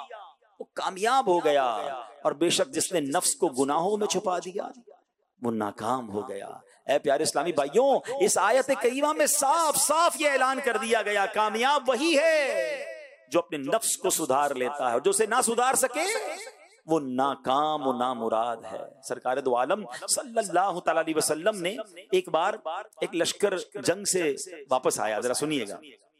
[SPEAKER 1] वो कामयाब हो गया, और बेशक जिसने नफ्स को गुनाहों में छुपा दिया वो नाकाम हो गया। ऐ प्यारे इस्लामी भाइयों, इस आयत करीमा में साफ साफ ये ऐलान कर दिया गया, कामयाब वही है जो अपने नफ्स को सुधार लेता है, जो उसे ना सुधार सके वो नाकाम वो नामुराद है। सरकार दो आलम सल्लल्लाहु तआला अलैहि वसल्लम ने एक बार एक लश्कर जंग से वापस आया, जरा सुनिएगा।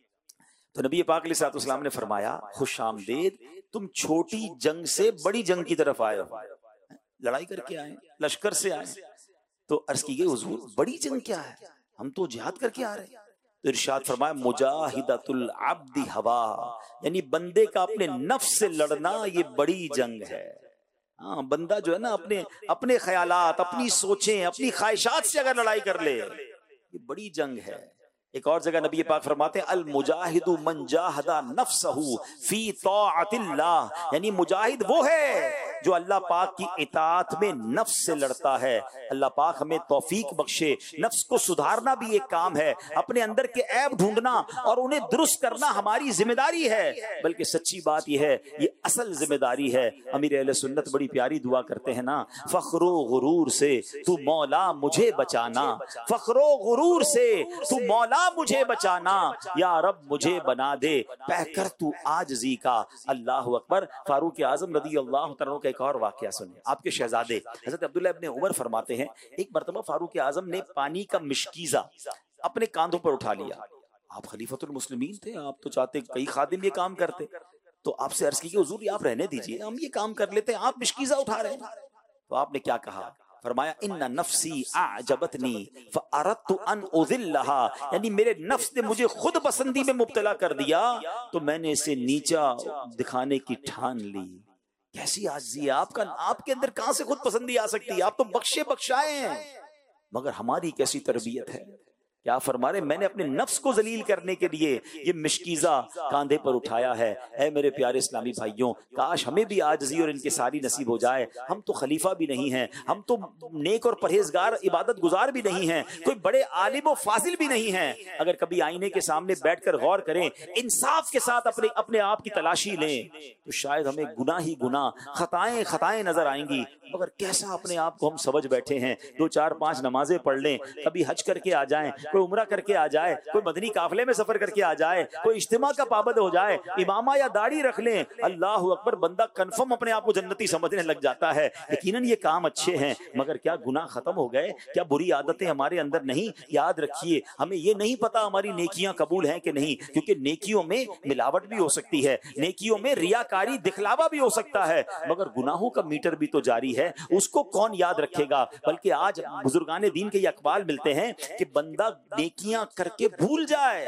[SPEAKER 1] तो नबी पाक अलैहि सलाम ने फरमाया, खुशामदीद, तुम छोटी जंग से बड़ी जंग की तरफ आए हो, लड़ाई करके आए, लश्कर से आए। तो अर्ज की गई, हुजूर बड़ी जंग क्या है, हम तो जिहाद करके आ रहे हैं। तो इरशाद फरमाया, मुजाहिदतुल अब्दी हवा, यानी बंदे का अपने नफ्स से लड़ना ये बड़ी जंग है। हाँ, बंदा जो है ना अपने ख्यालात, अपनी सोचें, अपनी ख्वाहिशात से अगर लड़ाई कर ले, ये बड़ी जंग है। एक और जगह नबी पाक फरमाते हैं, अल मुजाहिदु मन जाहदा नफ्सहु फी ताअतिल्लाह, यानी मुजाहिद वो है जो अल्लाह पाक की इताअत में नफ्स से लड़ता है। अल्लाह पाक हमें तौफीक बख्शे। नफ्स को सुधारना भी एक काम है, अपने अंदर के ऐब ढूंढना और उन्हें दुरुस्त करना हमारी जिम्मेदारी है। बल्कि सच्ची बात यह है, ये असल जिम्मेदारी है। अमीर अहले सुन्नत बड़ी प्यारी दुआ करते हैं ना, फख्रो गुरूर से तू मौला मुझे बचाना, फख्रो गुरूर से तू मौला मुझे बचाना, या रब मुझे बना दे पहकर तू आजजी का। अल्लाह अकबर। फारूक आजम रदी अल्लाह तआला का एक और वाकया सुने। आपके शहजादे हजरत अब्दुल्लाह इब्ने उमर फरमाते हैं, एक मरतबा फारूक आजम ने पानी का मिश्कीजा अपने कांधों पर उठा लिया। आप खलीफतुल मुस्लिमीन थे, आप तो चाहते कई खादिम ये काम करते, तो आपसे अर्ज की हुजूर आप रहने दीजिए, हम ये काम कर लेते हैं, आप मिश्कीजा उठा रहे हैं। तो आपने क्या कहा, फरमाया इन्ना नफ्सी आजबतनी फअरदतु अन उज़िल्लहा, यानी मेरे नफ्स ने मुझे खुद पसंदी में मुब्तला कर दिया तो मैंने इसे नीचा दिखाने की ठान ली। कैसी आजिज़ी है आपका, आपके अंदर कहां से खुद पसंदी आ सकती है? आप तो बख्शे बख्शाए हैं, मगर हमारी कैसी तरबियत है। क्या फरमा रहे, मैंने अपने नफ्स को जलील करने के लिए ये मिशकीजा कांधे पर उठाया है। ऐ मेरे प्यारे इस्लामी भाइयों, काश हमें भी आजिज़ी और इनकिसारी नसीब हो जाए। हम तो खलीफा भी नहीं हैं, हम तो नेक और परहेजगार इबादत गुजार भी नहीं हैं, कोई बड़े आलिम और फाजिल भी नहीं हैं। अगर कभी आईने के सामने बैठकर गौर करें, इंसाफ के साथ अपने आप की तलाशी लें, तो शायद हमें गुनाह ही गुनाह, खताएं नजर आएंगी। मगर कैसा अपने आप को हम समझ बैठे हैं। 2 4 5 नमाजें पढ़ लें, कभी हज करके आ जाएं, कोई उम्रा करके आ जाए, कोई मदनी काफले में सफर करके आ जाए, कोई इज्तिमा का पाबंद हो जाए, इमामा या दाढ़ी रख लें, अल्लाह अकबर, बंदा कन्फर्म अपने आप को जन्नती समझने लग जाता है। यकीनन ये काम अच्छे हैं, मगर क्या गुनाह खत्म हो गए? क्या बुरी आदतें हमारे अंदर नहीं? याद रखिए, हमें ये नहीं पता हमारी नेकियां कबूल हैं कि नहीं, क्योंकि नेकियों में मिलावट भी हो सकती है, नेकियों में रियाकारी दिखलावा भी हो सकता है, मगर गुनाहों का मीटर भी तो जारी है, उसको कौन याद रखेगा। बल्कि आज बुजुर्गाने दीन के ये अकबाल मिलते हैं कि बंदा नेकियां करके भूल जाए,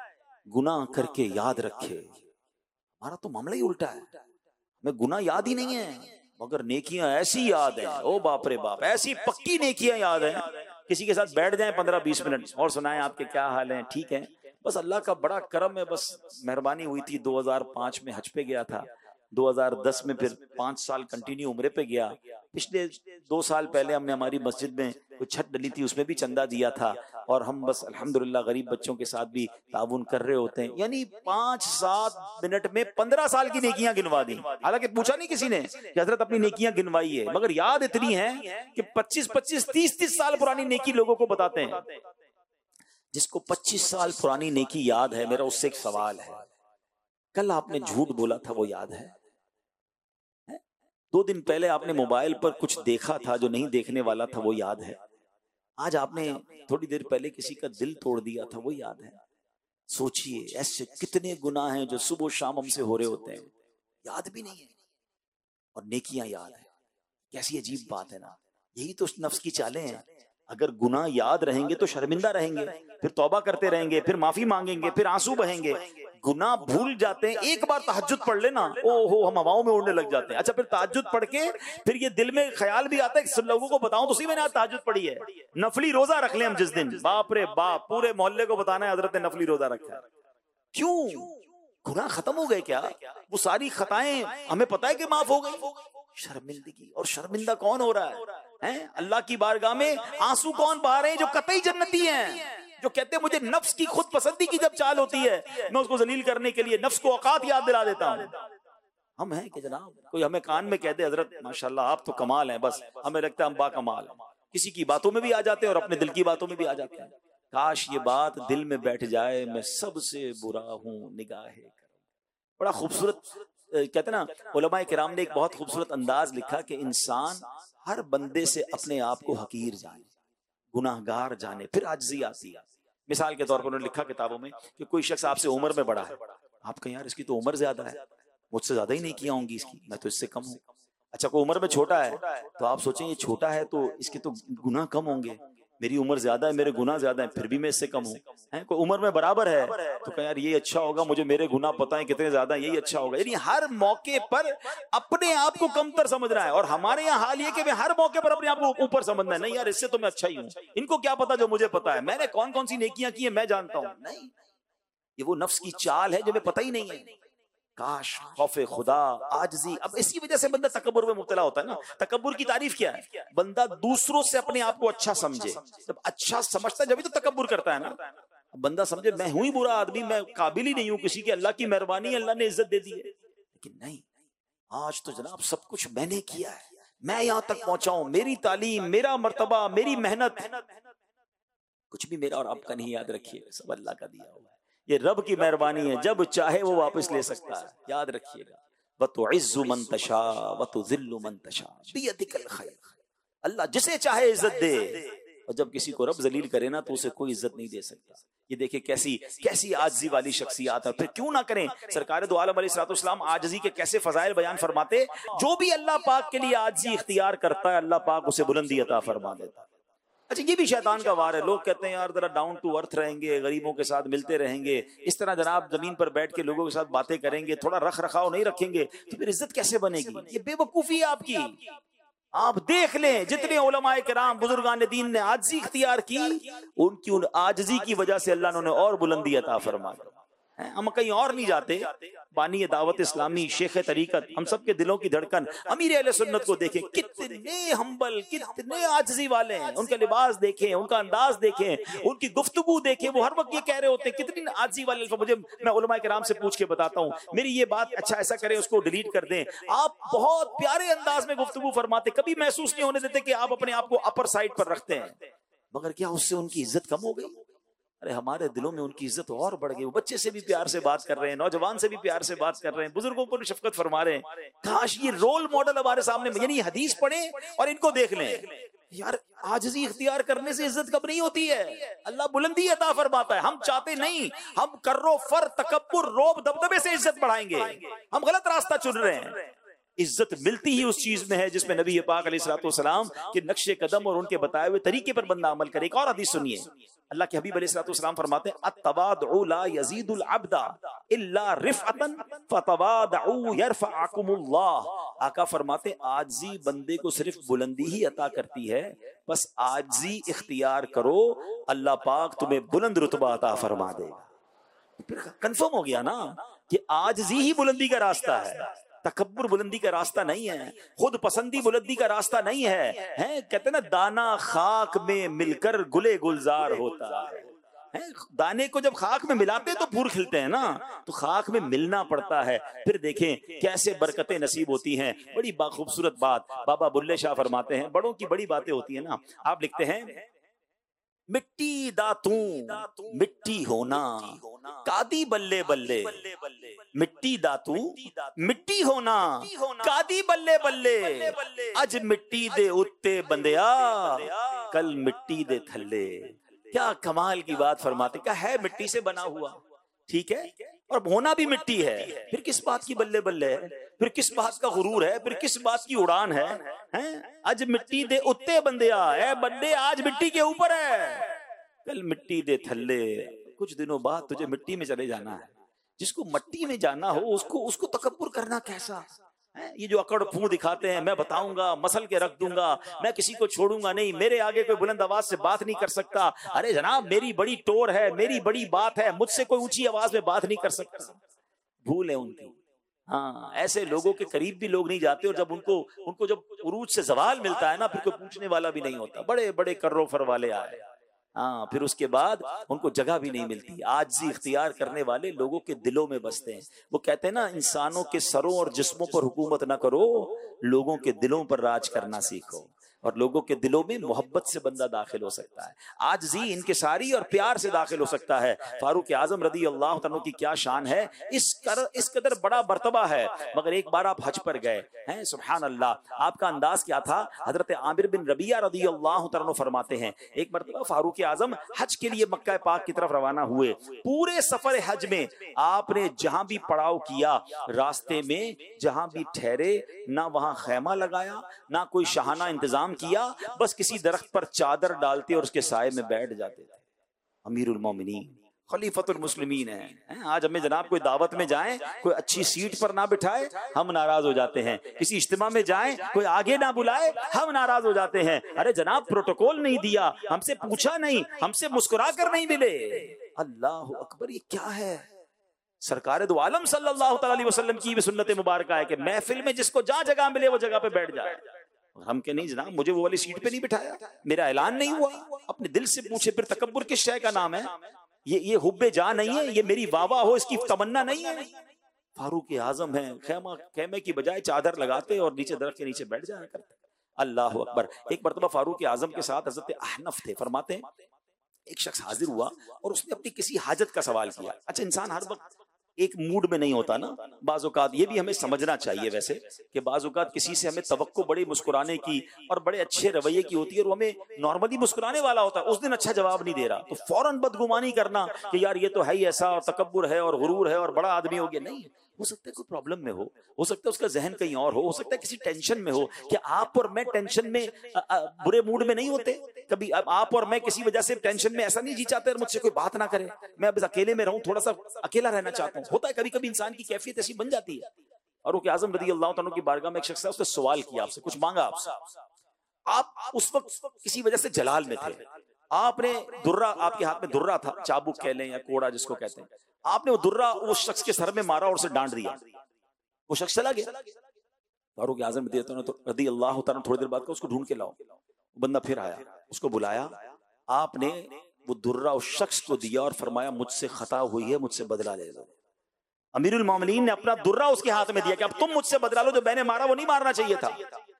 [SPEAKER 1] गुनाह करके याद रखे। हमारा तो मामला ही उल्टा है, मैं गुनाह याद ही नहीं है, मगर नेकियां ऐसी याद है, ओ बाप रे बाप, ऐसी पक्की नेकियां याद है। किसी के साथ बैठ जाए 15-20 मिनट, और सुनाएं आपके क्या हाल है, ठीक है, बस अल्लाह का बड़ा करम है, बस मेहरबानी हुई थी। 2005 में हज पे गया था, 2010 में फिर 5 साल कंटिन्यू उम्रे पे गया। पिछले 2 साल पहले हमने हमारी मस्जिद में कुछ छत डली थी, उसमें भी चंदा दिया था, और हम बस अल्हम्दुलिल्लाह गरीब बच्चों के साथ भी ताउन कर रहे होते हैं। यानी 5-7 मिनट में 15 साल की नेकियां गिनवा दी। हालांकि पूछा नहीं किसी ने कि हजरत अपनी नेकियां गिनवाई है, मगर याद इतनी है कि 25-25, 30-30 साल पुरानी नेकी लोगों को बताते हैं। जिसको 25 साल पुरानी नेकी याद है, मेरा उससे एक सवाल है, कल आपने झूठ बोला था वो याद है? 2 दिन पहले आपने मोबाइल पर कुछ देखा था जो नहीं देखने वाला था, वो याद है? आज आपने थोड़ी देर पहले किसी का दिल तोड़ दिया था, वो याद है? सोचिए, ऐसे कितने गुनाह हैं जो सुबह शाम हमसे हो रहे होते हैं, याद भी नहीं है, और नेकियां याद है। कैसी अजीब बात है ना। यही तो नफ्स की चालें हैं। अगर गुनाह याद रहेंगे तो शर्मिंदा रहेंगे, फिर तौबा करते रहेंगे, फिर माफी मांगेंगे, फिर आंसू बहेंगे। गुनाह भूल जाते हैं, एक बार तहज्जुद पढ़ लेना, ओहो, हम हवाओं में उड़ने लग जाते हैं। अच्छा, फिर तहज्जुद पढ़ के फिर ये दिल में ख्याल भी आता है कि लोगों को बताऊं तो सी मैंने आज तहज्जुद पढ़ी है। नफली रोजा रख ले हम जिस दिन, बाप रे बाप, पूरे मोहल्ले को बताना है हजरत ने नफली रोजा रखा है। क्यों? गुनाह खत्म हो गए क्या? वो सारी खताएं हमें पता है कि माफ हो गई। शर्मिंदगी, और शर्मिंदा कौन हो रहा है? अल्लाह की बारगाह में आंसू कौन बहा रहे हैं? जो कतई जन्नती हैं, जो कहते हैं मुझे नफ्स की खुद पसंदी की जब चाल होती है, मैं उसको जलील करने के लिए नफ्स को औकात याद दिला देता हूं। हम हैं कि जनाब, कोई हमें कान में कह दे हजरत माशाल्लाह आप तो कमाल हैं, बस हमें लगता है हम बाकमाल हैं। किसी की बातों में भी आ जाते हैं और अपने दिल की बातों में भी आ जाते हैं। काश ये बात दिल में बैठ जाए, मैं सबसे बुरा हूं निगाहे करम। बड़ा खूबसूरत कहते ना उलमाए किराम ने एक बहुत खूबसूरत अंदाज लिखा कि इंसान हर बंदे से अपने आप को हकीर जाने, गुनाहगार जाने, फिर आजिज़ी आती है। मिसाल के तौर पर उन्होंने लिखा किताबों में कि कोई शख्स आपसे उम्र में बड़ा है, आप कहें यार इसकी तो उम्र ज्यादा है, मुझसे ज्यादा ही नहीं किया होंगी इसकी, मैं तो इससे कम हूँ। अच्छा, कोई उम्र में छोटा है तो आप सोचें ये छोटा है तो इसके तो गुनाह कम होंगे, मेरी उम्र ज्यादा है, मेरे गुनाह ज्यादा है, फिर भी मैं इससे कम हूँ। कोई उम्र में बराबर है तो कहें यार ये अच्छा होगा, मुझे मेरे गुनाह पता है कितने ज्यादा, यही अच्छा होगा। यानी हर मौके पर अपने आप को कमतर समझना है। और हमारे यहाँ हाल ये कि हर मौके पर अपने आप को ऊपर समझना है, नहीं यार इससे तो मैं अच्छा ही हूँ, इनको क्या पता जो मुझे पता है, मैंने कौन कौन सी नेकियां की है मैं जानता हूँ। नहीं, ये वो नफ्स की चाल है जो हमें पता ही नहीं है। काश खौफे खुदा, आजिज़ी, अब इसी वजह से बंदा तकब्बुर में मुब्तला होता है ना। तकब्बुर की तारीफ क्या है? बंदा दूसरों से अपने आप को अच्छा समझे। जब अच्छा समझता है जब ही तो तकब्बुर करता है ना। बंदा समझे मैं हूं ही बुरा आदमी, मैं काबिल ही नहीं हूं किसी की, अल्लाह की मेहरबानी, अल्लाह ने इज्जत दे दी है। लेकिन नहीं, आज तो जनाब सब कुछ मैंने किया है, मैं यहां तक पहुंचा हूं, मेरी तालीम, मेरा मर्तबा, मेरी मेहनत, कुछ भी मेरा और आपका नहीं। याद रखिए, सब अल्लाह का दिया हुआ है। ये रब की मेहरबानी है, जब चाहे वो वापस ले सकता है। याद रखिएगा, वतुइज़्ज़ु मन तशा वतुज़िल्लु मन तशा बियदिकल खैर। अल्लाह जिसे चाहे इज्जत दे, और जब किसी को रब जलील करे ना तो उसे कोई इज्जत नहीं दे सकता। ये देखिए कैसी कैसी आजिज़ी वाली शख्सियत है। फिर क्यों ना करें, सरकार दो आलम अलैहिस्सलाम आजिज़ी के कैसे फजाइल बयान फरमाते। जो भी अल्लाह पाक के लिए आजिज़ी इख्तियार करता है अल्लाह पाक उसे बुलंदी अता फरमा देता है। अच्छा, ये भी शैतान का वार है। लोग कहते हैं यार जरा डाउन टू अर्थ रहेंगे, गरीबों के साथ मिलते रहेंगे, इस तरह जनाब जमीन पर बैठ के लोगों के साथ बातें करेंगे, थोड़ा रख रखाव नहीं रखेंगे तो फिर इज्जत कैसे बनेगी। ये बेवकूफी है आपकी। आप देख लें जितने उलमाए किराम बुजुर्गान दीन ने आजिज़ी इख्तियार की, उनकी उन आजिज़ी की वजह से अल्लाह ने और बुलंदी अता फरमा। हम कहीं और नहीं जाते। बानी दावत इस्लामी, शेख तरीकत, हम सब के दिलों की धड़कन अमीर अहले सुन्नत को देखें, कितने हम्बल, कितने आजिज़ी वाले हैं। उनका लिबास देखें, उनका अंदाज देखें, उनकी गुफ्तगू देखें। वो हर वक्त ये कह रहे होते हैं कितनी आजिज़ी वाले। मुझे, मैं उलमा किराम से पूछ के बताता हूँ, मेरी ये बात अच्छा ऐसा करें उसको डिलीट कर दें। आप बहुत प्यारे अंदाज में गुफ्तगू फरमाते, कभी महसूस नहीं होने देते कि आप अपने आप को अपर साइड पर रखते हैं। मगर क्या उससे उनकी इज्जत कम हो गई? अरे हमारे दिलों में उनकी इज्जत और बढ़ गई। वो बच्चे से भी प्यार से बात कर रहे हैं, नौजवान से भी प्यार से बात कर रहे हैं, बुजुर्गों पर शफकत फरमा रहे हैं। काश ये रोल मॉडल हमारे सामने, यानी हदीस पढ़े और इनको देख लें। यार आजिज़ी इख्तियार करने से इज्जत कब नहीं होती है। अल्लाह बुलंदी अता फरमाता है। हम चाहते नहीं, हम कर्रो फर तकब्बुर रोब दबदबे से इज्जत बढ़ाएंगे। हम गलत रास्ता चुन रहे हैं। इज्जत मिलती ही उस चीज में है जिसमें नबी पाक अलैहिस्सलाम के नक्शे कदम और उनके बताए हुए तरीके पर बंदा अमल करे। एक और हदीस सुनिए, अल्लाह के हबीब अलैहिस्सलाम फरमाते हैं अत्तवादउ ला यजीदुल अब्दा इल्ला रिफअतन फतवादउ यरफअकुमुल्लाह। आका फरमाते आजिज़ी बंदे को सिर्फ बुलंदी ही अता करती है। बस आजिज़ी इख्तियार करो, अल्लाह पाक तुम्हें बुलंद रुतबा अता फरमा देगा। फिर कंफर्म हो गया ना कि आजिज़ी ही बुलंदी का रास्ता है। तकब्बुर बुलंदी का रास्ता नहीं है, खुद पसंदी बुलंदी का रास्ता नहीं है। कहते ना दाना खाक में मिलकर गुले गुलजार होता है। दाने को जब खाक में मिलाते हैं तो फूल खिलते हैं ना, तो खाक में मिलना पड़ता है। फिर देखें कैसे बरकतें नसीब होती हैं। बड़ी खूबसूरत बात बाबा बुल्ले शाह फरमाते हैं, बड़ों की बड़ी बातें होती है ना। आप लिखते हैं मिट्टी दातू मिट्टी होना कादी बल्ले बल्ले, मिट्टी दातू मिट्टी होना कादी बल्ले बल्ले, अज मिट्टी दे उत्ते बंदिया कल मिट्टी दे थल्ले। क्या कमाल की बात फरमाते। क्या है मिट्टी से बना हुआ, ठीक है, और होना भी मिट्टी है। फिर किस बात की बल्ले बल्ले है, फिर किस बात का गुरूर है, फिर किस बात की उड़ान है, हैं? आज मिट्टी दे उत्ते बंदिया है, बंदे आज मिट्टी के ऊपर है, कल मिट्टी दे थल्ले। कुछ दिनों बाद तुझे मिट्टी में चले जाना है। जिसको मिट्टी में जाना हो उसको तकब्बुर करना कैसा है? ये जो अकड़ फूं दिखाते हैं, मैं बताऊंगा, मसल के रख दूंगा, मैं किसी को छोड़ूंगा नहीं, मेरे आगे कोई बुलंद आवाज से बात नहीं कर सकता। अरे जनाब मेरी बड़ी टोर है, मेरी बड़ी बात है, मुझसे कोई ऊंची आवाज में बात नहीं कर सकता। भूल है उनकी। हाँ, ऐसे लोगों के करीब भी लोग नहीं जाते, और जब उनको जब उरूज से जवाल मिलता है ना, फिर कोई पूछने वाला भी नहीं होता। बड़े बड़े कर्रो फर वाले आए, हाँ, फिर उसके बाद उनको जगह भी नहीं मिलती। आजिज़ी इख्तियार करने वाले लोगों के दिलों में बसते हैं। वो कहते हैं ना, इंसानों के सरों और जिस्मों पर हुकूमत ना करो, लोगों के दिलों पर राज करना सीखो। और लोगों के दिलों में मोहब्बत से बंदा दाखिल हो सकता है, आजिज़ी इनकिसारी और प्यार से दाखिल हो सकता है। फारूक आजम रदी अल्लाह तआला की क्या शान है, इस कदर बड़ा मर्तबा है। मगर एक बार आप हज पर गए हैं, सुभान अल्लाह, आपका अंदाज क्या था। हजरत आमिर बिन रबिया रदी अल्लाह तआला फरमाते हैं, एक मर्तबा फारूक आजम हज के लिए मक्का पाक की तरफ रवाना हुए। पूरे सफर हज में आपने जहां भी पड़ाव किया, रास्ते में जहां भी ठहरे, ना वहां खैमा लगाया, ना कोई शाहाना इंतजाम किया, बस किसी दरख्त पर चादर डालते और उसके साए में बैठ जाते थे। अमीरुल मोमिनीन खलीफतुल मुस्लिमीन है। आज हमें जनाब कोई दावत में जाएं, कोई अच्छी सीट पर ना बिठाए, हम नाराज हो जाते हैं। किसी इज्तिमा में जाएं, कोई आगे ना बुलाए, हम नाराज हो जाते हैं। अरे जनाब प्रोटोकॉल नहीं दिया, हमसे पूछा नहीं, हमसे मुस्कुरा कर नहीं मिले। अल्लाह अकबर, ये क्या है। सरकार दो आलम सल्लल्लाहु अलैहि वसल्लम की सुन्नत मुबारक है कि महफिल में जिसको जहां जगह मिले वो जगह पे बैठ जाए। हम के नहीं जनाब, मुझे वो वाली सीट पे नहीं बिठाया, मेरा ऐलान नहीं हुआ। अपने दिल से पूछे, फिर तकब्बुर किस शय का नाम है। ये हुब्बे जा नहीं है, ये मेरी वावा हो इसकी तमन्ना नहीं है। फारूक आजम है, खेमे की बजाय चादर लगाते और नीचे दरख्त के नीचे बैठ जाया करते। अल्लाह अकबर। एक मरतबा फारूक आजम के साथ हजरत अहनफ थे। फरमाते हैं एक शख्स हाजिर हुआ और उसने अपनी किसी हाजत का सवाल किया। अच्छा, इंसान हर वक्त एक मूड में नहीं होता ना बाज़ औक़ात। ये भी हमें समझना चाहिए वैसे कि बाज़ औक़ात किसी से हमें तवक्को बड़े मुस्कुराने की और बड़े अच्छे रवैये की होती है और वो हमें नॉर्मली मुस्कुराने वाला होता है, उस दिन अच्छा जवाब नहीं दे रहा तो फौरन बदगुमानी करना कि यार ये तो है ही ऐसा और तकब्बुर है और गुरूर है और बड़ा आदमी हो गया। नहीं, हो सकता है कोई प्रॉब्लम में हो सकता है उसका जहन कहीं और हो सकता है किसी टेंशन में हो। कि आप और मैं टेंशन में बुरे मूड में नहीं होते कभी? अब आप और मैं किसी वजह से टेंशन में ऐसा नहीं जी चाहते मुझसे कोई बात ना करे, मैं बस अकेले में रहूं, थोड़ा सा अकेला रहना चाहता हूं। होता है कभी कभी इंसान की कैफियत ऐसी बन जाती है। फारूक आजम रज़ी अल्लाह तआला की बारगाह में एक शख्स है, उसने सवाल किया, आपसे कुछ मांगा आपसे। आप उस वक्त किसी वजह से जलाल में थे, आपने दुर्रा, आपके हाथ में दुर्रा था, चाबुक कह लें या कोड़ा जिसको कहते हैं, आपने वो दुर्रा उस शख्स के सर में मारा और उसे डांट दिया, वो शख्स चला गया। फारूक आजम रज़ी अल्लाह तआला थोड़ी देर बाद उसको ढूंढ के लाओ। बंदा फिर आया, उसको बुलाया, आपने वो दुर्रा उस शख्स को दिया और फरमाया मुझसे खता हुई है, मुझसे बदला ले लो। अमीरुल मोमिनीन ने अपना दुर्रा उसके हाथ में दिया कि अब तुम मुझसे बदला लो, जो मैंने मारा वो नहीं मारना चाहिए था।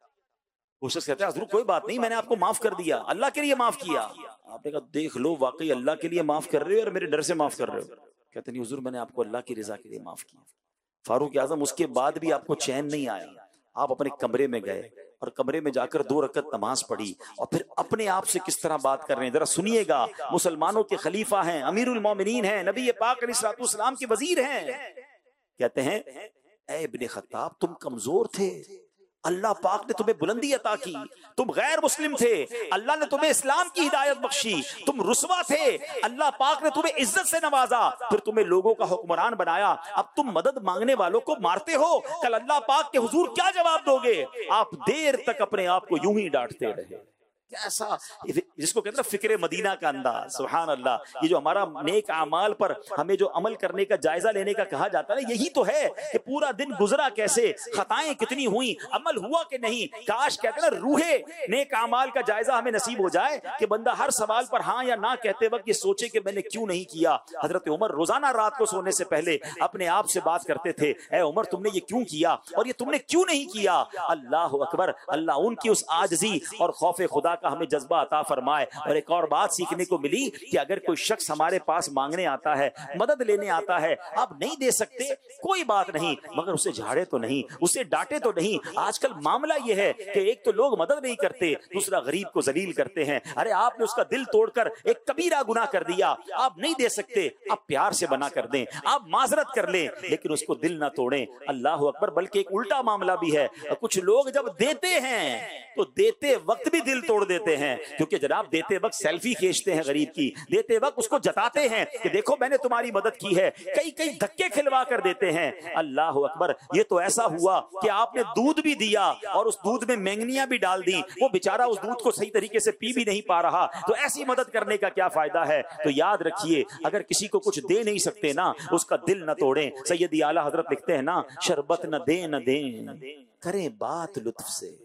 [SPEAKER 1] वो शख्स कहता है हुजूर कोई बात नहीं, मैंने आपको माफ कर दिया, अल्लाह के लिए माफ किया। आपने कहा देख लो वाकई अल्लाह के लिए माफ कर रहे हो और मेरे डर से माफ कर रहे हो। कहते नहीं हुजूर मैंने आपको अल्लाह की रजा के लिए माफ किया। फारूक आजम उसके बाद भी आपको चैन नहीं आया, आप अपने कमरे में गए और कमरे में जाकर 2 रकत नमाज पढ़ी और फिर अपने आप से किस तरह बात कर रहे हैं जरा सुनिएगा। मुसलमानों के खलीफा हैं, अमीरुल मोमिनीन हैं, नबी पाक अलैहिस्सलाम के वजीर हैं। कहते हैं ऐ इब्ने खत्ताब तुम कमजोर थे, अल्लाह पाक ने तुम्हें बुलंदी अता की, तुम गैर मुस्लिम थे, अल्लाह ने तुम्हें इस्लाम की हिदायत बख्शी, तुम रुस्वा थे, अल्लाह पाक ने तुम्हें इज्जत से नवाजा, फिर तुम्हें लोगों का हुक्मरान बनाया, अब तुम मदद मांगने वालों को मारते हो, कल अल्लाह पाक के हुजूर क्या जवाब दोगे? आप देर तक अपने आप को यूं ही डांटते रहे। कैसा, जिसको कहते हैं फिक्रे मदीना का अंदाज, सुभान अल्लाह। ये जो हमारा नेक अमाल पर हमें जो अमल करने का जायजा लेने का कहा जाता है ना, यही तो है कि पूरा दिन गुजरा कैसे, खताएं कितनी हुई, अमल हुआ कि नहीं। काश कहते हैं ना रूहे नेक अमाल का जायजा हमें नसीब हो जाए कि बंदा हर सवाल पर हाँ या ना कहते वक्त ये सोचे कि मैंने क्यों नहीं किया। हजरत उमर रोजाना रात को सोने से पहले अपने आप से बात करते थे, ऐ उमर तुमने ये क्यों किया और ये तुमने क्यों नहीं किया। अल्लाह अकबर, अल्लाह उनकी उस आजजी और खौफ खुदा का हमें जज्बा अता फरमाए। और एक और बात सीखने को मिली कि अगर कोई शख्स हमारे पास मांगने आता है, मदद लेने आता है, आप नहीं दे सकते कोई बात नहीं, मगर उसे झाड़े तो नहीं, उसे डांटे तो नहीं। आजकल मामला यह है कि एक तो लोग मदद नहीं करते, दूसरा गरीब को जलील करते हैं। अरे आपने उसका दिल तोड़कर एक कबीरा गुनाह कर दिया, आप नहीं दे सकते, आप प्यार से बना कर दें, आप माजरत कर लें, लेकिन उसको दिल ना तोड़ें। अल्लाह अकबर। बल्कि एक उल्टा मामला भी है, कुछ लोग जब देते हैं तो देते वक्त भी दिल तोड़ देते हैं, क्योंकि जनाब देते वक्त सेल्फी खींचते हैं गरीब की, देते वक्त उसको जताते हैं कि देखो मैंने तुम्हारी मदद की है, कई कई धक्के खिलवा कर देते हैं। अल्लाह अकबर। ये तो ऐसा हुआ कि आपने दूध भी दिया और उस दूध में मैंगनियां भी डाल दी, वो बेचारा उस दूध को सही तरीके से पी भी नहीं पा रहा, तो ऐसी मदद करने का क्या फायदा है। तो याद रखिए अगर किसी को कुछ दे नहीं सकते ना, उसका दिल न तोड़ें। सैयदी आला हजरत लिखते हैं ना, शरबत न दें करें बात लुत्फ से।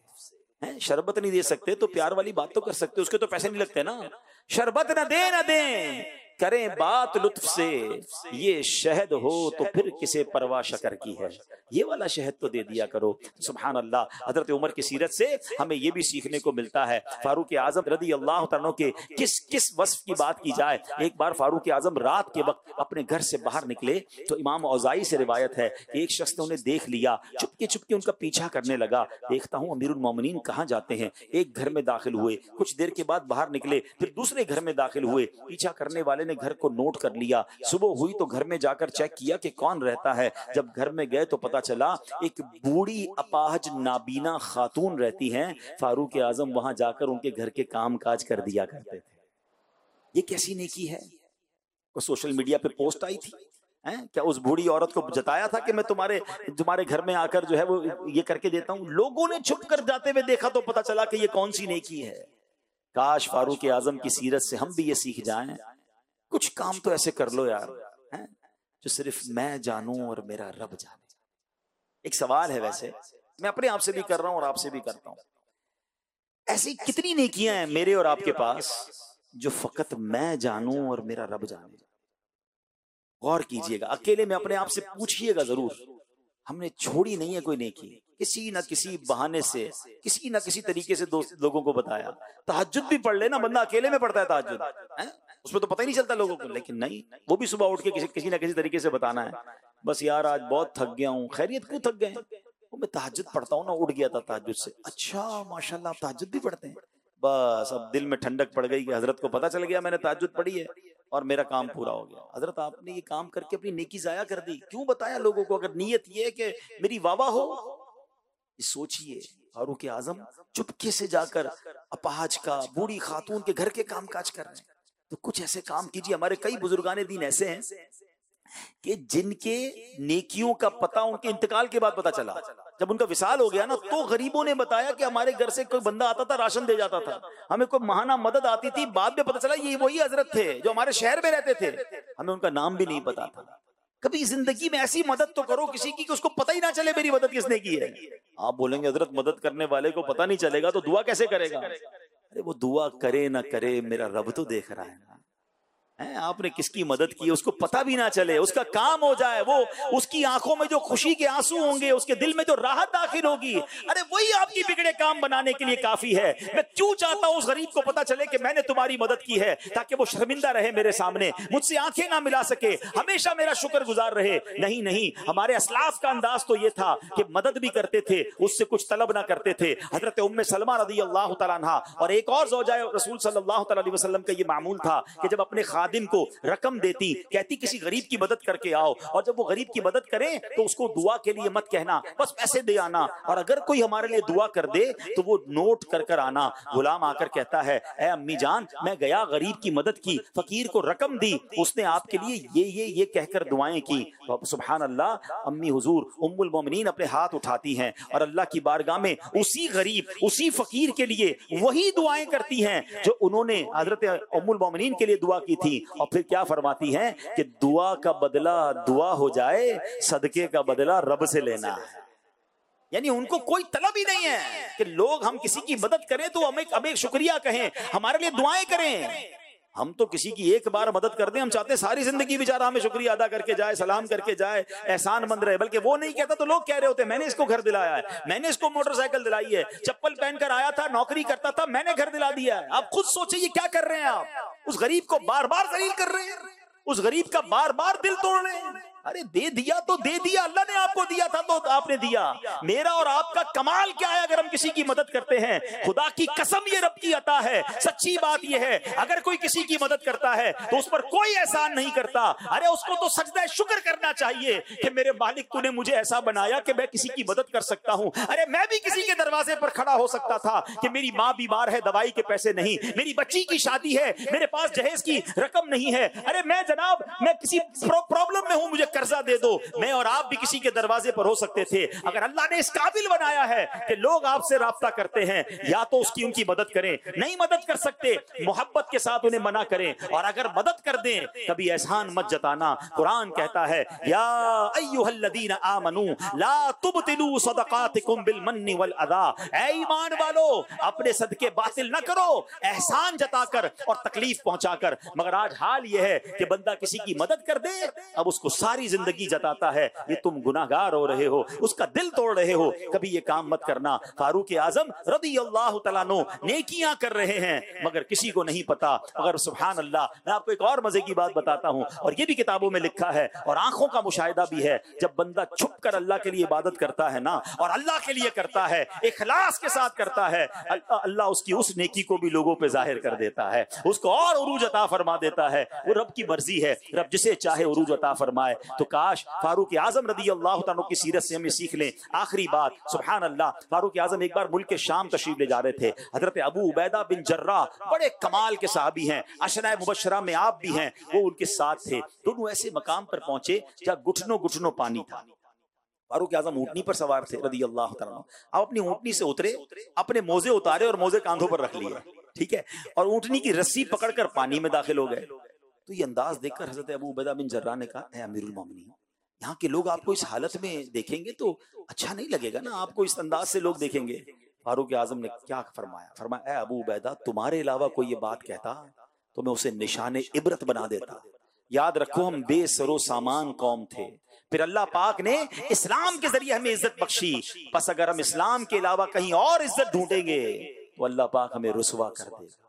[SPEAKER 1] शरबत नहीं दे सकते तो प्यार वाली बात तो कर सकते, उसके तो पैसे नहीं लगते ना। शरबत न दें करें बात लुत्फ से, ये शहद हो तो फिर किसे परवाह शकर की है, ये वाला शहद तो दे दिया करो। सुभान अल्लाह। हजरत उमर की सीरत से हमें ये भी सीखने को मिलता है। फारूक आजम रज़ी अल्लाह तआला के किस वस्फ की बात की जाए। एक बार फारूक आजम रात के वक्त अपने घर से बाहर निकले तो इमाम औज़ाई से रिवायत है कि एक शख्स ने उन्हें देख लिया, चुपके उनका पीछा करने लगा। देखता हूँ अमीरुल मोमिनीन कहाँ जाते हैं। एक घर में दाखिल हुए, कुछ देर के बाद बाहर निकले, फिर दूसरे घर में दाखिल हुए। पीछा करने वाले ने घर को नोट कर लिया। सुबह हुई तो घर में जाकर चेक किया कि कौन रहता है। जब घर में गए तो पता चला एक बूढ़ी अपाहज नाबीना खातून रहती हैं। फारूक आजम वहां जाकर उनके घर के काम काज कर दिया करते थे। ये कैसी नेकी है। वो सोशल मीडिया पे पोस्ट आई थी, क्या उस बूढ़ी औरत को जताया था कि मैं तुम्हारे घर में आकर जो है वो ये करके देता हूं। लोगों ने छुप कर जाते हुए देखा तो पता चला कि ये कौन सी नेकी है। काश फारूक आजम की सीरत से हम भी ये सीख जाएं। कुछ काम तो ऐसे कर लो यार, जो सिर्फ मैं जानूं और मेरा रब जाने। एक सवाल है, वैसे मैं अपने आप से भी कर रहा हूं और आपसे भी करता हूं, ऐसी कितनी नेकियां हैं मेरे और आपके पास जो फकत मैं जानूं और मेरा रब जाने। गौर कीजिएगा, अकेले में अपने आप से पूछिएगा जरूर, हमने छोड़ी नहीं है कोई नेकी। किसी न किसी बहाने से, किसी न किसी तरीके से लोगों को बताया। तहज्जुद भी पढ़ लेना, बंदा अकेले में पढ़ता है तहज्जुद, उसमें तो पता ही नहीं चलता लोगों को, लेकिन नहीं, वो भी सुबह उठ के किसी न किसी तरीके से बताना है। बस यार आज बहुत थक गया हूँ। खैरियत, क्यों थक गए? वो मैं तहज्जुद पढ़ता हूँ ना, उठ गया था तहज्जुद से। अच्छा माशाल्लाह, आप तहज्जुद भी पढ़ते हैं? बस अब दिल में ठंडक पड़ गई कि हजरत को पता चल गया मैंने तहज्जुद पढ़ी है और मेरा काम पूरा हो गया। हजरत आपने ये काम करके अपनी नेकी जाया कर दी, क्यों बताया लोगों को? अगर नीयत ये है कि मेरी वाह हो, सोचिए फारूक आजम चुपके से जाकर अपाहज का, बूढ़ी खातून के घर के काम काज कर रहे हैं। तो कुछ ऐसे काम कीजिए। हमारे कई बुजुर्गाने दीन ऐसे हैं कि जिनके नेकियों का पता उनके इंतकाल के बाद पता चला। जब उनका विसाल हो गया ना, तो गरीबों ने बताया कि हमारे घर से कोई बंदा आता था, राशन दे जाता था, हमें कोई महाना मदद आती थी। बाद में पता चला ये वही हजरत थे जो हमारे शहर में रहते थे, हमें उनका नाम भी नहीं पता था। कभी जिंदगी में ऐसी मदद तो करो किसी की कि उसको पता ही ना चले मेरी मदद किसने की है। आप बोलेंगे हजरत मदद करने वाले को पता नहीं चलेगा तो दुआ कैसे करेगा? अरे वो दुआ करे ना करे, मेरा रब तो देख रहा है ना। आपने किसकी मदद की उसको पता भी ना चले, उसका काम हो जाए, वो उसकी आंखों में जो खुशी के आंसू होंगे, उसके दिल में जो राहत दाखिल होगी, अरे वही आपकी बिगड़े काम बनाने के लिए काफी है। मैं क्यों चाहता हूं उस गरीब को पता चले कि मैंने तुम्हारी मदद की है, ताकि वो शर्मिंदा रहे मेरे सामने, मुझसे आंखें ना मिला सके, हमेशा मेरा शुक्रगुजार रहे। नहीं नहीं, हमारे असलाफ का अंदाज तो ये था कि मदद भी करते थे, उससे कुछ तलब ना करते थे। हजरत उम्मे सलमा रज़ी अल्लाह तआला अन्हा और एक और ज़ौजाए रसूल सल्लल्लाहु अलैहि वसल्लम का ये मामूल था कि जब अपने खादिम को रकम देती, कहती किसी गरीब की मदद करके आओ, और जब वो गरीब की मदद करें तो उसको दुआ के लिए मत कहना, बस पैसे दे आना, और अगर कोई हमारे लिए दुआ कर दे तो वो नोट कर कर आना। गुलाम आकर कहता है, ए अम्मी जान, मैं गया गरीब की मदद की, फकीर को रकम दी, उसने आपके लिए ये कहकर दुआएं की। सुभान अल्लाह, अम्मी हुजूर उम्मुल मोमिनीन अपने हाथ उठाती हैं और अल्लाह की बारगाह में उसी गरीब, उसी फकीर के लिए वही दुआएं करती हैं जो उन्होंने हजरत उम्मुल मोमिनीन के लिए दुआ की थी। और फिर क्या फरमाती हैं कि दुआ का बदला दुआ हो जाए, सदके का बदला रब से लेना है। यानी उनको कोई तलब ही नहीं है कि लोग हम किसी की मदद करें तो हमें शुक्रिया कहें, हमारे लिए दुआएं करें। हम तो किसी की एक बार मदद कर दें, हम चाहते हैं सारी जिंदगी बेचारा हमें शुक्रिया अदा करके जाए, सलाम करके जाए, एहसान मंद रहे। बल्कि वो नहीं कहता तो लोग कह रहे होते मैंने इसको घर दिलाया है, मैंने इसको मोटरसाइकिल दिलाई है, चप्पल पहनकर आया था, नौकरी करता था, मैंने घर दिला दिया है। आप खुद सोचिए क्या कर रहे हैं आप? उस गरीब को बार बार जलील कर रहे हैं, उस गरीब का बार बार दिल तोड़ रहे हैं। अरे दे दिया तो दे दिया, अल्लाह ने आपको दिया था तो आपने दिया। मेरा और आपका कमाल क्या है अगर हम किसी की मदद करते हैं? खुदा की कसम ये रब की अता है। सच्ची बात ये है, अगर कोई किसी की मदद करता है तो उस पर कोई एहसान नहीं करता। अरे उसको तो सजदा शुक्र करना चाहिए कि मेरे मालिक तूने मुझे ऐसा बनाया कि मैं किसी की मदद कर सकता हूं। अरे मैं भी किसी के दरवाजे पर खड़ा हो सकता था कि मेरी माँ बीमार है, दवाई के पैसे नहीं, मेरी बच्ची की शादी है, मेरे पास जहेज की रकम नहीं है, अरे मैं जनाब मैं किसी प्रॉब्लम में हूं, मुझे कर्जा दे दो। मैं और आप भी किसी के दरवाजे पर हो सकते थे। अगर अल्लाह ने इस काबिल बनाया है कि लोग आपसे राब्ता करते हैं, या तो उसकी उनकी मदद करें, नहीं मदद कर सकते मोहब्बत के साथ उन्हें मना करें, और अगर मदद कर दें कभी एहसान मत जताना। कुरान कहता है, या अय्युहल्लज़ीना आमनू ला तुबतिलू सदकातिकुम बिल मन्नि वल अदा, ऐ ईमान वालो अपने सदके बातिल न करो एहसान जताकर और तकलीफ पहुंचाकर। मगर आज हाल यह है कि बंदा किसी की मदद कर दे, अब उसको सारी जिंदगी जताता है ये तुम गुनाहगार हो रहे हो, उसका दिल तोड़ रहे हो। कभी ये काम मत करना। फारूक आजम रज़ी अल्लाह तआला अन्हु नेकियां कर रहे हैं मगर किसी को नहीं पता। अगर सुभान अल्लाह, मैं आपको एक और मजे की बात बताता हूं, और ये भी किताबों में लिखा है और आंखों का मुशाहिदा भी है। जब बंदा छुप कर अल्लाह के लिए इबादत करता है ना, और अल्लाह के लिए करता है, इखलास के साथ करता है, अल्लाह उसकी उस नेकी को भी लोगों पे जाहिर कर देता है, उसको और उरूज अता फरमा देता है। वो रब की मर्जी है, रब जिसे चाहे उरूज अता फरमाए। तो काश फारूक आजम रज़ी अल्लाह तआला की सीरत से हमें सीख लें। आखिरी बात, सुभान अल्लाह, फारूक आजम एक बार मुल्क के शाम तशरीफ ले जा रहे थे। हजरत अबू उबैदा बिन जर्राह बड़े कमाल के साहबी हैं, अशरा मुबशरा में आप भी हैं, वो उनके साथ थे। दोनों ऐसे मकाम पर पहुंचे जहाँ घुटनों घुटनों पानी था। फारूक आजम ऊंटनी पर सवार थे रज़ी अल्लाह तआला। अब अपनी ऊंटनी से उतरे, अपने मोजे उतारे और मोजे कांधों पर रख लिए, ठीक है, और ऊंटनी की रस्सी पकड़कर पानी में दाखिल हो गए। तो ये अंदाज देखकर हजरत अबू उबैदा बिन जर्राह ने कहा, ए अमीरुल मोमिनीन, यहाँ के लोग आपको इस हालत में देखेंगे तो अच्छा नहीं लगेगा ना, आपको इस अंदाज से लोग देखेंगे। फारूक आजम ने क्या फरमाया? फरमाया, ए अबू उबैदा, तुम्हारे अलावा कोई ये बात कहता तो मैं उसे निशाने इबरत बना देता। याद रखो हम बेसरो सामान कौम थे, फिर अल्लाह पाक ने इस्लाम के जरिए हमें इज्जत बख्शी। बस अगर हम इस्लाम के अलावा कहीं और इज्जत ढूंढेंगे तो अल्लाह पाक हमें रुसवा कर देगा।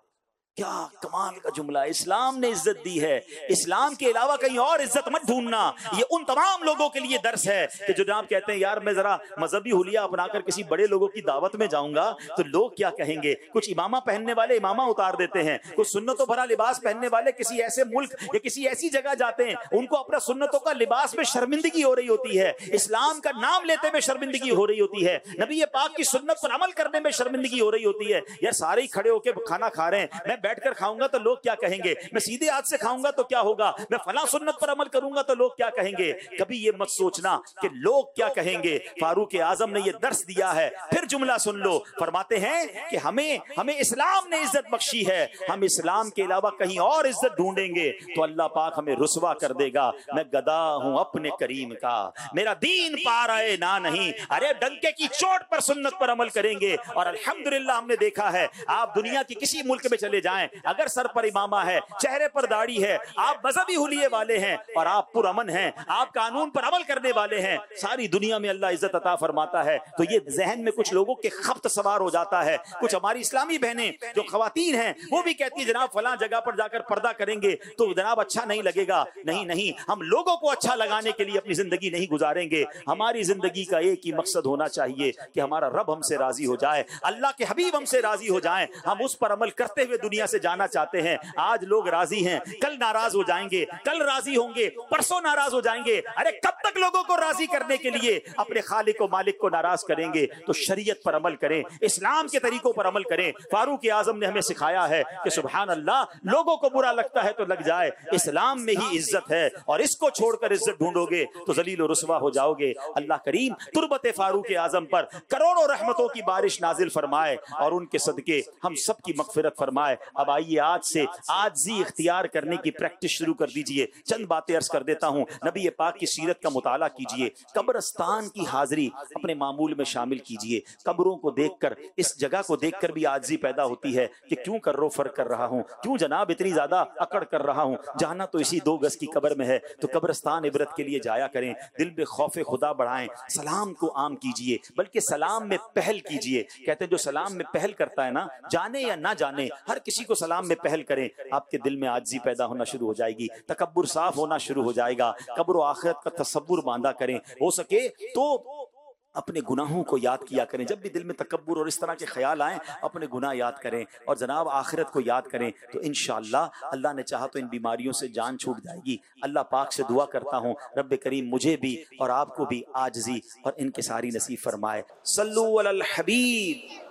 [SPEAKER 1] क्या कमाल का जुमला। इस्लाम ने इज्जत दी है, इस्लाम के अलावा कहीं और इज्जत मत ढूंढना। ये उन तमाम लोगों के लिए दर्स है कि जो जनाब कहते हैं यार मैं जरा मजहबी हुलिया अपनाकर किसी बड़े लोगों की दावत में जाऊंगा तो लोग क्या कहेंगे। कुछ इमामा पहनने वाले इमामा उतार देते हैं, कुछ सुन्नतों भरा लिबास पहनने वाले किसी ऐसे मुल्क या किसी ऐसी जगह जाते हैं, उनको अपना सुन्नतों का लिबास में शर्मिंदगी हो रही होती है, इस्लाम का नाम लेते में शर्मिंदगी हो रही होती है, नबी पाक की सुन्नत पर अमल करने में शर्मिंदगी हो रही होती है। यार सारे ही खड़े होकर खाना खा रहे हैं, मैं बैठकर खाऊंगा तो लोग क्या कहेंगे, मैं सीधे हाथ से खाऊंगा तो क्या होगा, मैं फला सुन्नत पर अमल करूंगा तो लोग क्या कहेंगे। कभी ये मत सोचना कि लोग क्या कहेंगे। फारूक आजम ने ये दर्स दिया है। फिर जुमला सुन लो, फरमाते हैं कि हमें इस्लाम ने इज्जत बख्शी है, हम इस्लाम के अलावा कहीं और इज्जत ढूंढेंगे तो अल्लाह पाक हमें रुसवा कर देगा। मैं गदा हूं अपने करीम का, मेरा दीन पा रहे ना नहीं। अरे डंके की चोट पर सुन्नत पर अमल करेंगे। और अल्हम्दुलिल्लाह हमने देखा है, आप दुनिया की किसी मुल्क में चले जाएं, अगर सर पर इमामा है, चेहरे पर दाढ़ी है, आप मजहबी हुलिये वाले हैं और आप पुरअमन हैं, आप कानून पर अमल करने वाले हैं, सारी दुनिया में अल्लाह इज्जत अता फरमाता है। तो ये जहन में कुछ लोगों के खप्त सवार हो जाता है। कुछ हमारी इस्लामी बहनें जो खवातीन हैं वो भी कहती है जनाब फलां जगह पर जाकर पर्दा करेंगे तो जनाब अच्छा नहीं लगेगा। नहीं नहीं, हम लोगों को अच्छा लगाने के लिए अपनी जिंदगी नहीं गुजारेंगे। हमारी जिंदगी का एक ही मकसद होना चाहिए कि हमारा रब हमसे राजी हो जाए, अल्लाह के हबीब हमसे राजी हो जाएं, हम उस पर अमल करते हुए दुनिया से जाना चाहते हैं। आज लोग राजी हैं, कल नाराज हो जाएंगे, कल राजी होंगे, परसों नाराज हो जाएंगे। अरे कब तक लोगों को राजी करने के लिए अपने खालिक और मालिक को नाराज करेंगे। तो शरीयत पर अमल करें, इस्लाम के तरीकों पर अमल करें। फारूक आजम ने हमें सिखाया है कि सुभान अल्लाह, लोगों को बुरा लगता है तो लग जाए, इस्लाम में ही इज्जत है और इसको छोड़कर इज्जत ढूंढोगे तो जलील और रुसवा हो जाओगे। अल्लाह करीम तुरबत फारूक आजम पर करोड़ों रहमतों की बारिश नाजिल फरमाए और उनके सदके हम सब की मगफिरत फरमाए। अब आइए आज से आजी इख्तियार करने की प्रैक्टिस शुरू कर दीजिए। चंद बातें अर्ज कर देता हूँ। नबी पाक की सीरत का मुताला कीजिए, कब्रस्तान की हाजिरी अपने मामूल में शामिल कीजिए। कब्रों को देखकर, इस जगह को देखकर भी आजी पैदा होती है कि क्यों कर्रो फर्क कर रहा हूँ, क्यों जनाब इतनी ज्यादा अकड़ कर रहा हूँ। जाना तो इसी 2 गज की कब्र में है, तो कब्रस्तान इबरत के लिए जाया करें। दिल में खौफे खुदा बढ़ाएं, सलाम को आम कीजिए, बल्कि सलाम में पहल कीजिए। कहते हैं जो सलाम में पहल करता है ना, जाने या ना जाने, हर किसी को सलाम में पहल करें। आपके दिल में आजी पैदा होना शुरू हो जाएगी, तकब्बुर साफ होना शुरू हो जाएगा। कब्र और आखिरत का तसव्वुर बांधा करें। हो सके तो अपने गुनाहों को याद किया करें। जब भी दिल में तकब्बुर और इस तरह के ख्याल आए, अपने गुनाह याद करें और जनाब आखिरत को याद करें। तो इंशाअल्लाह अल्लाह ने चाहा तो इन बीमारियों से जान छूट जाएगी। अल्लाह पाक से दुआ करता हूँ रब्बे करीम मुझे भी और आपको भी आजिज़ी और इनकिसारी नसीब फरमाए। सल्लु अलल हबीब।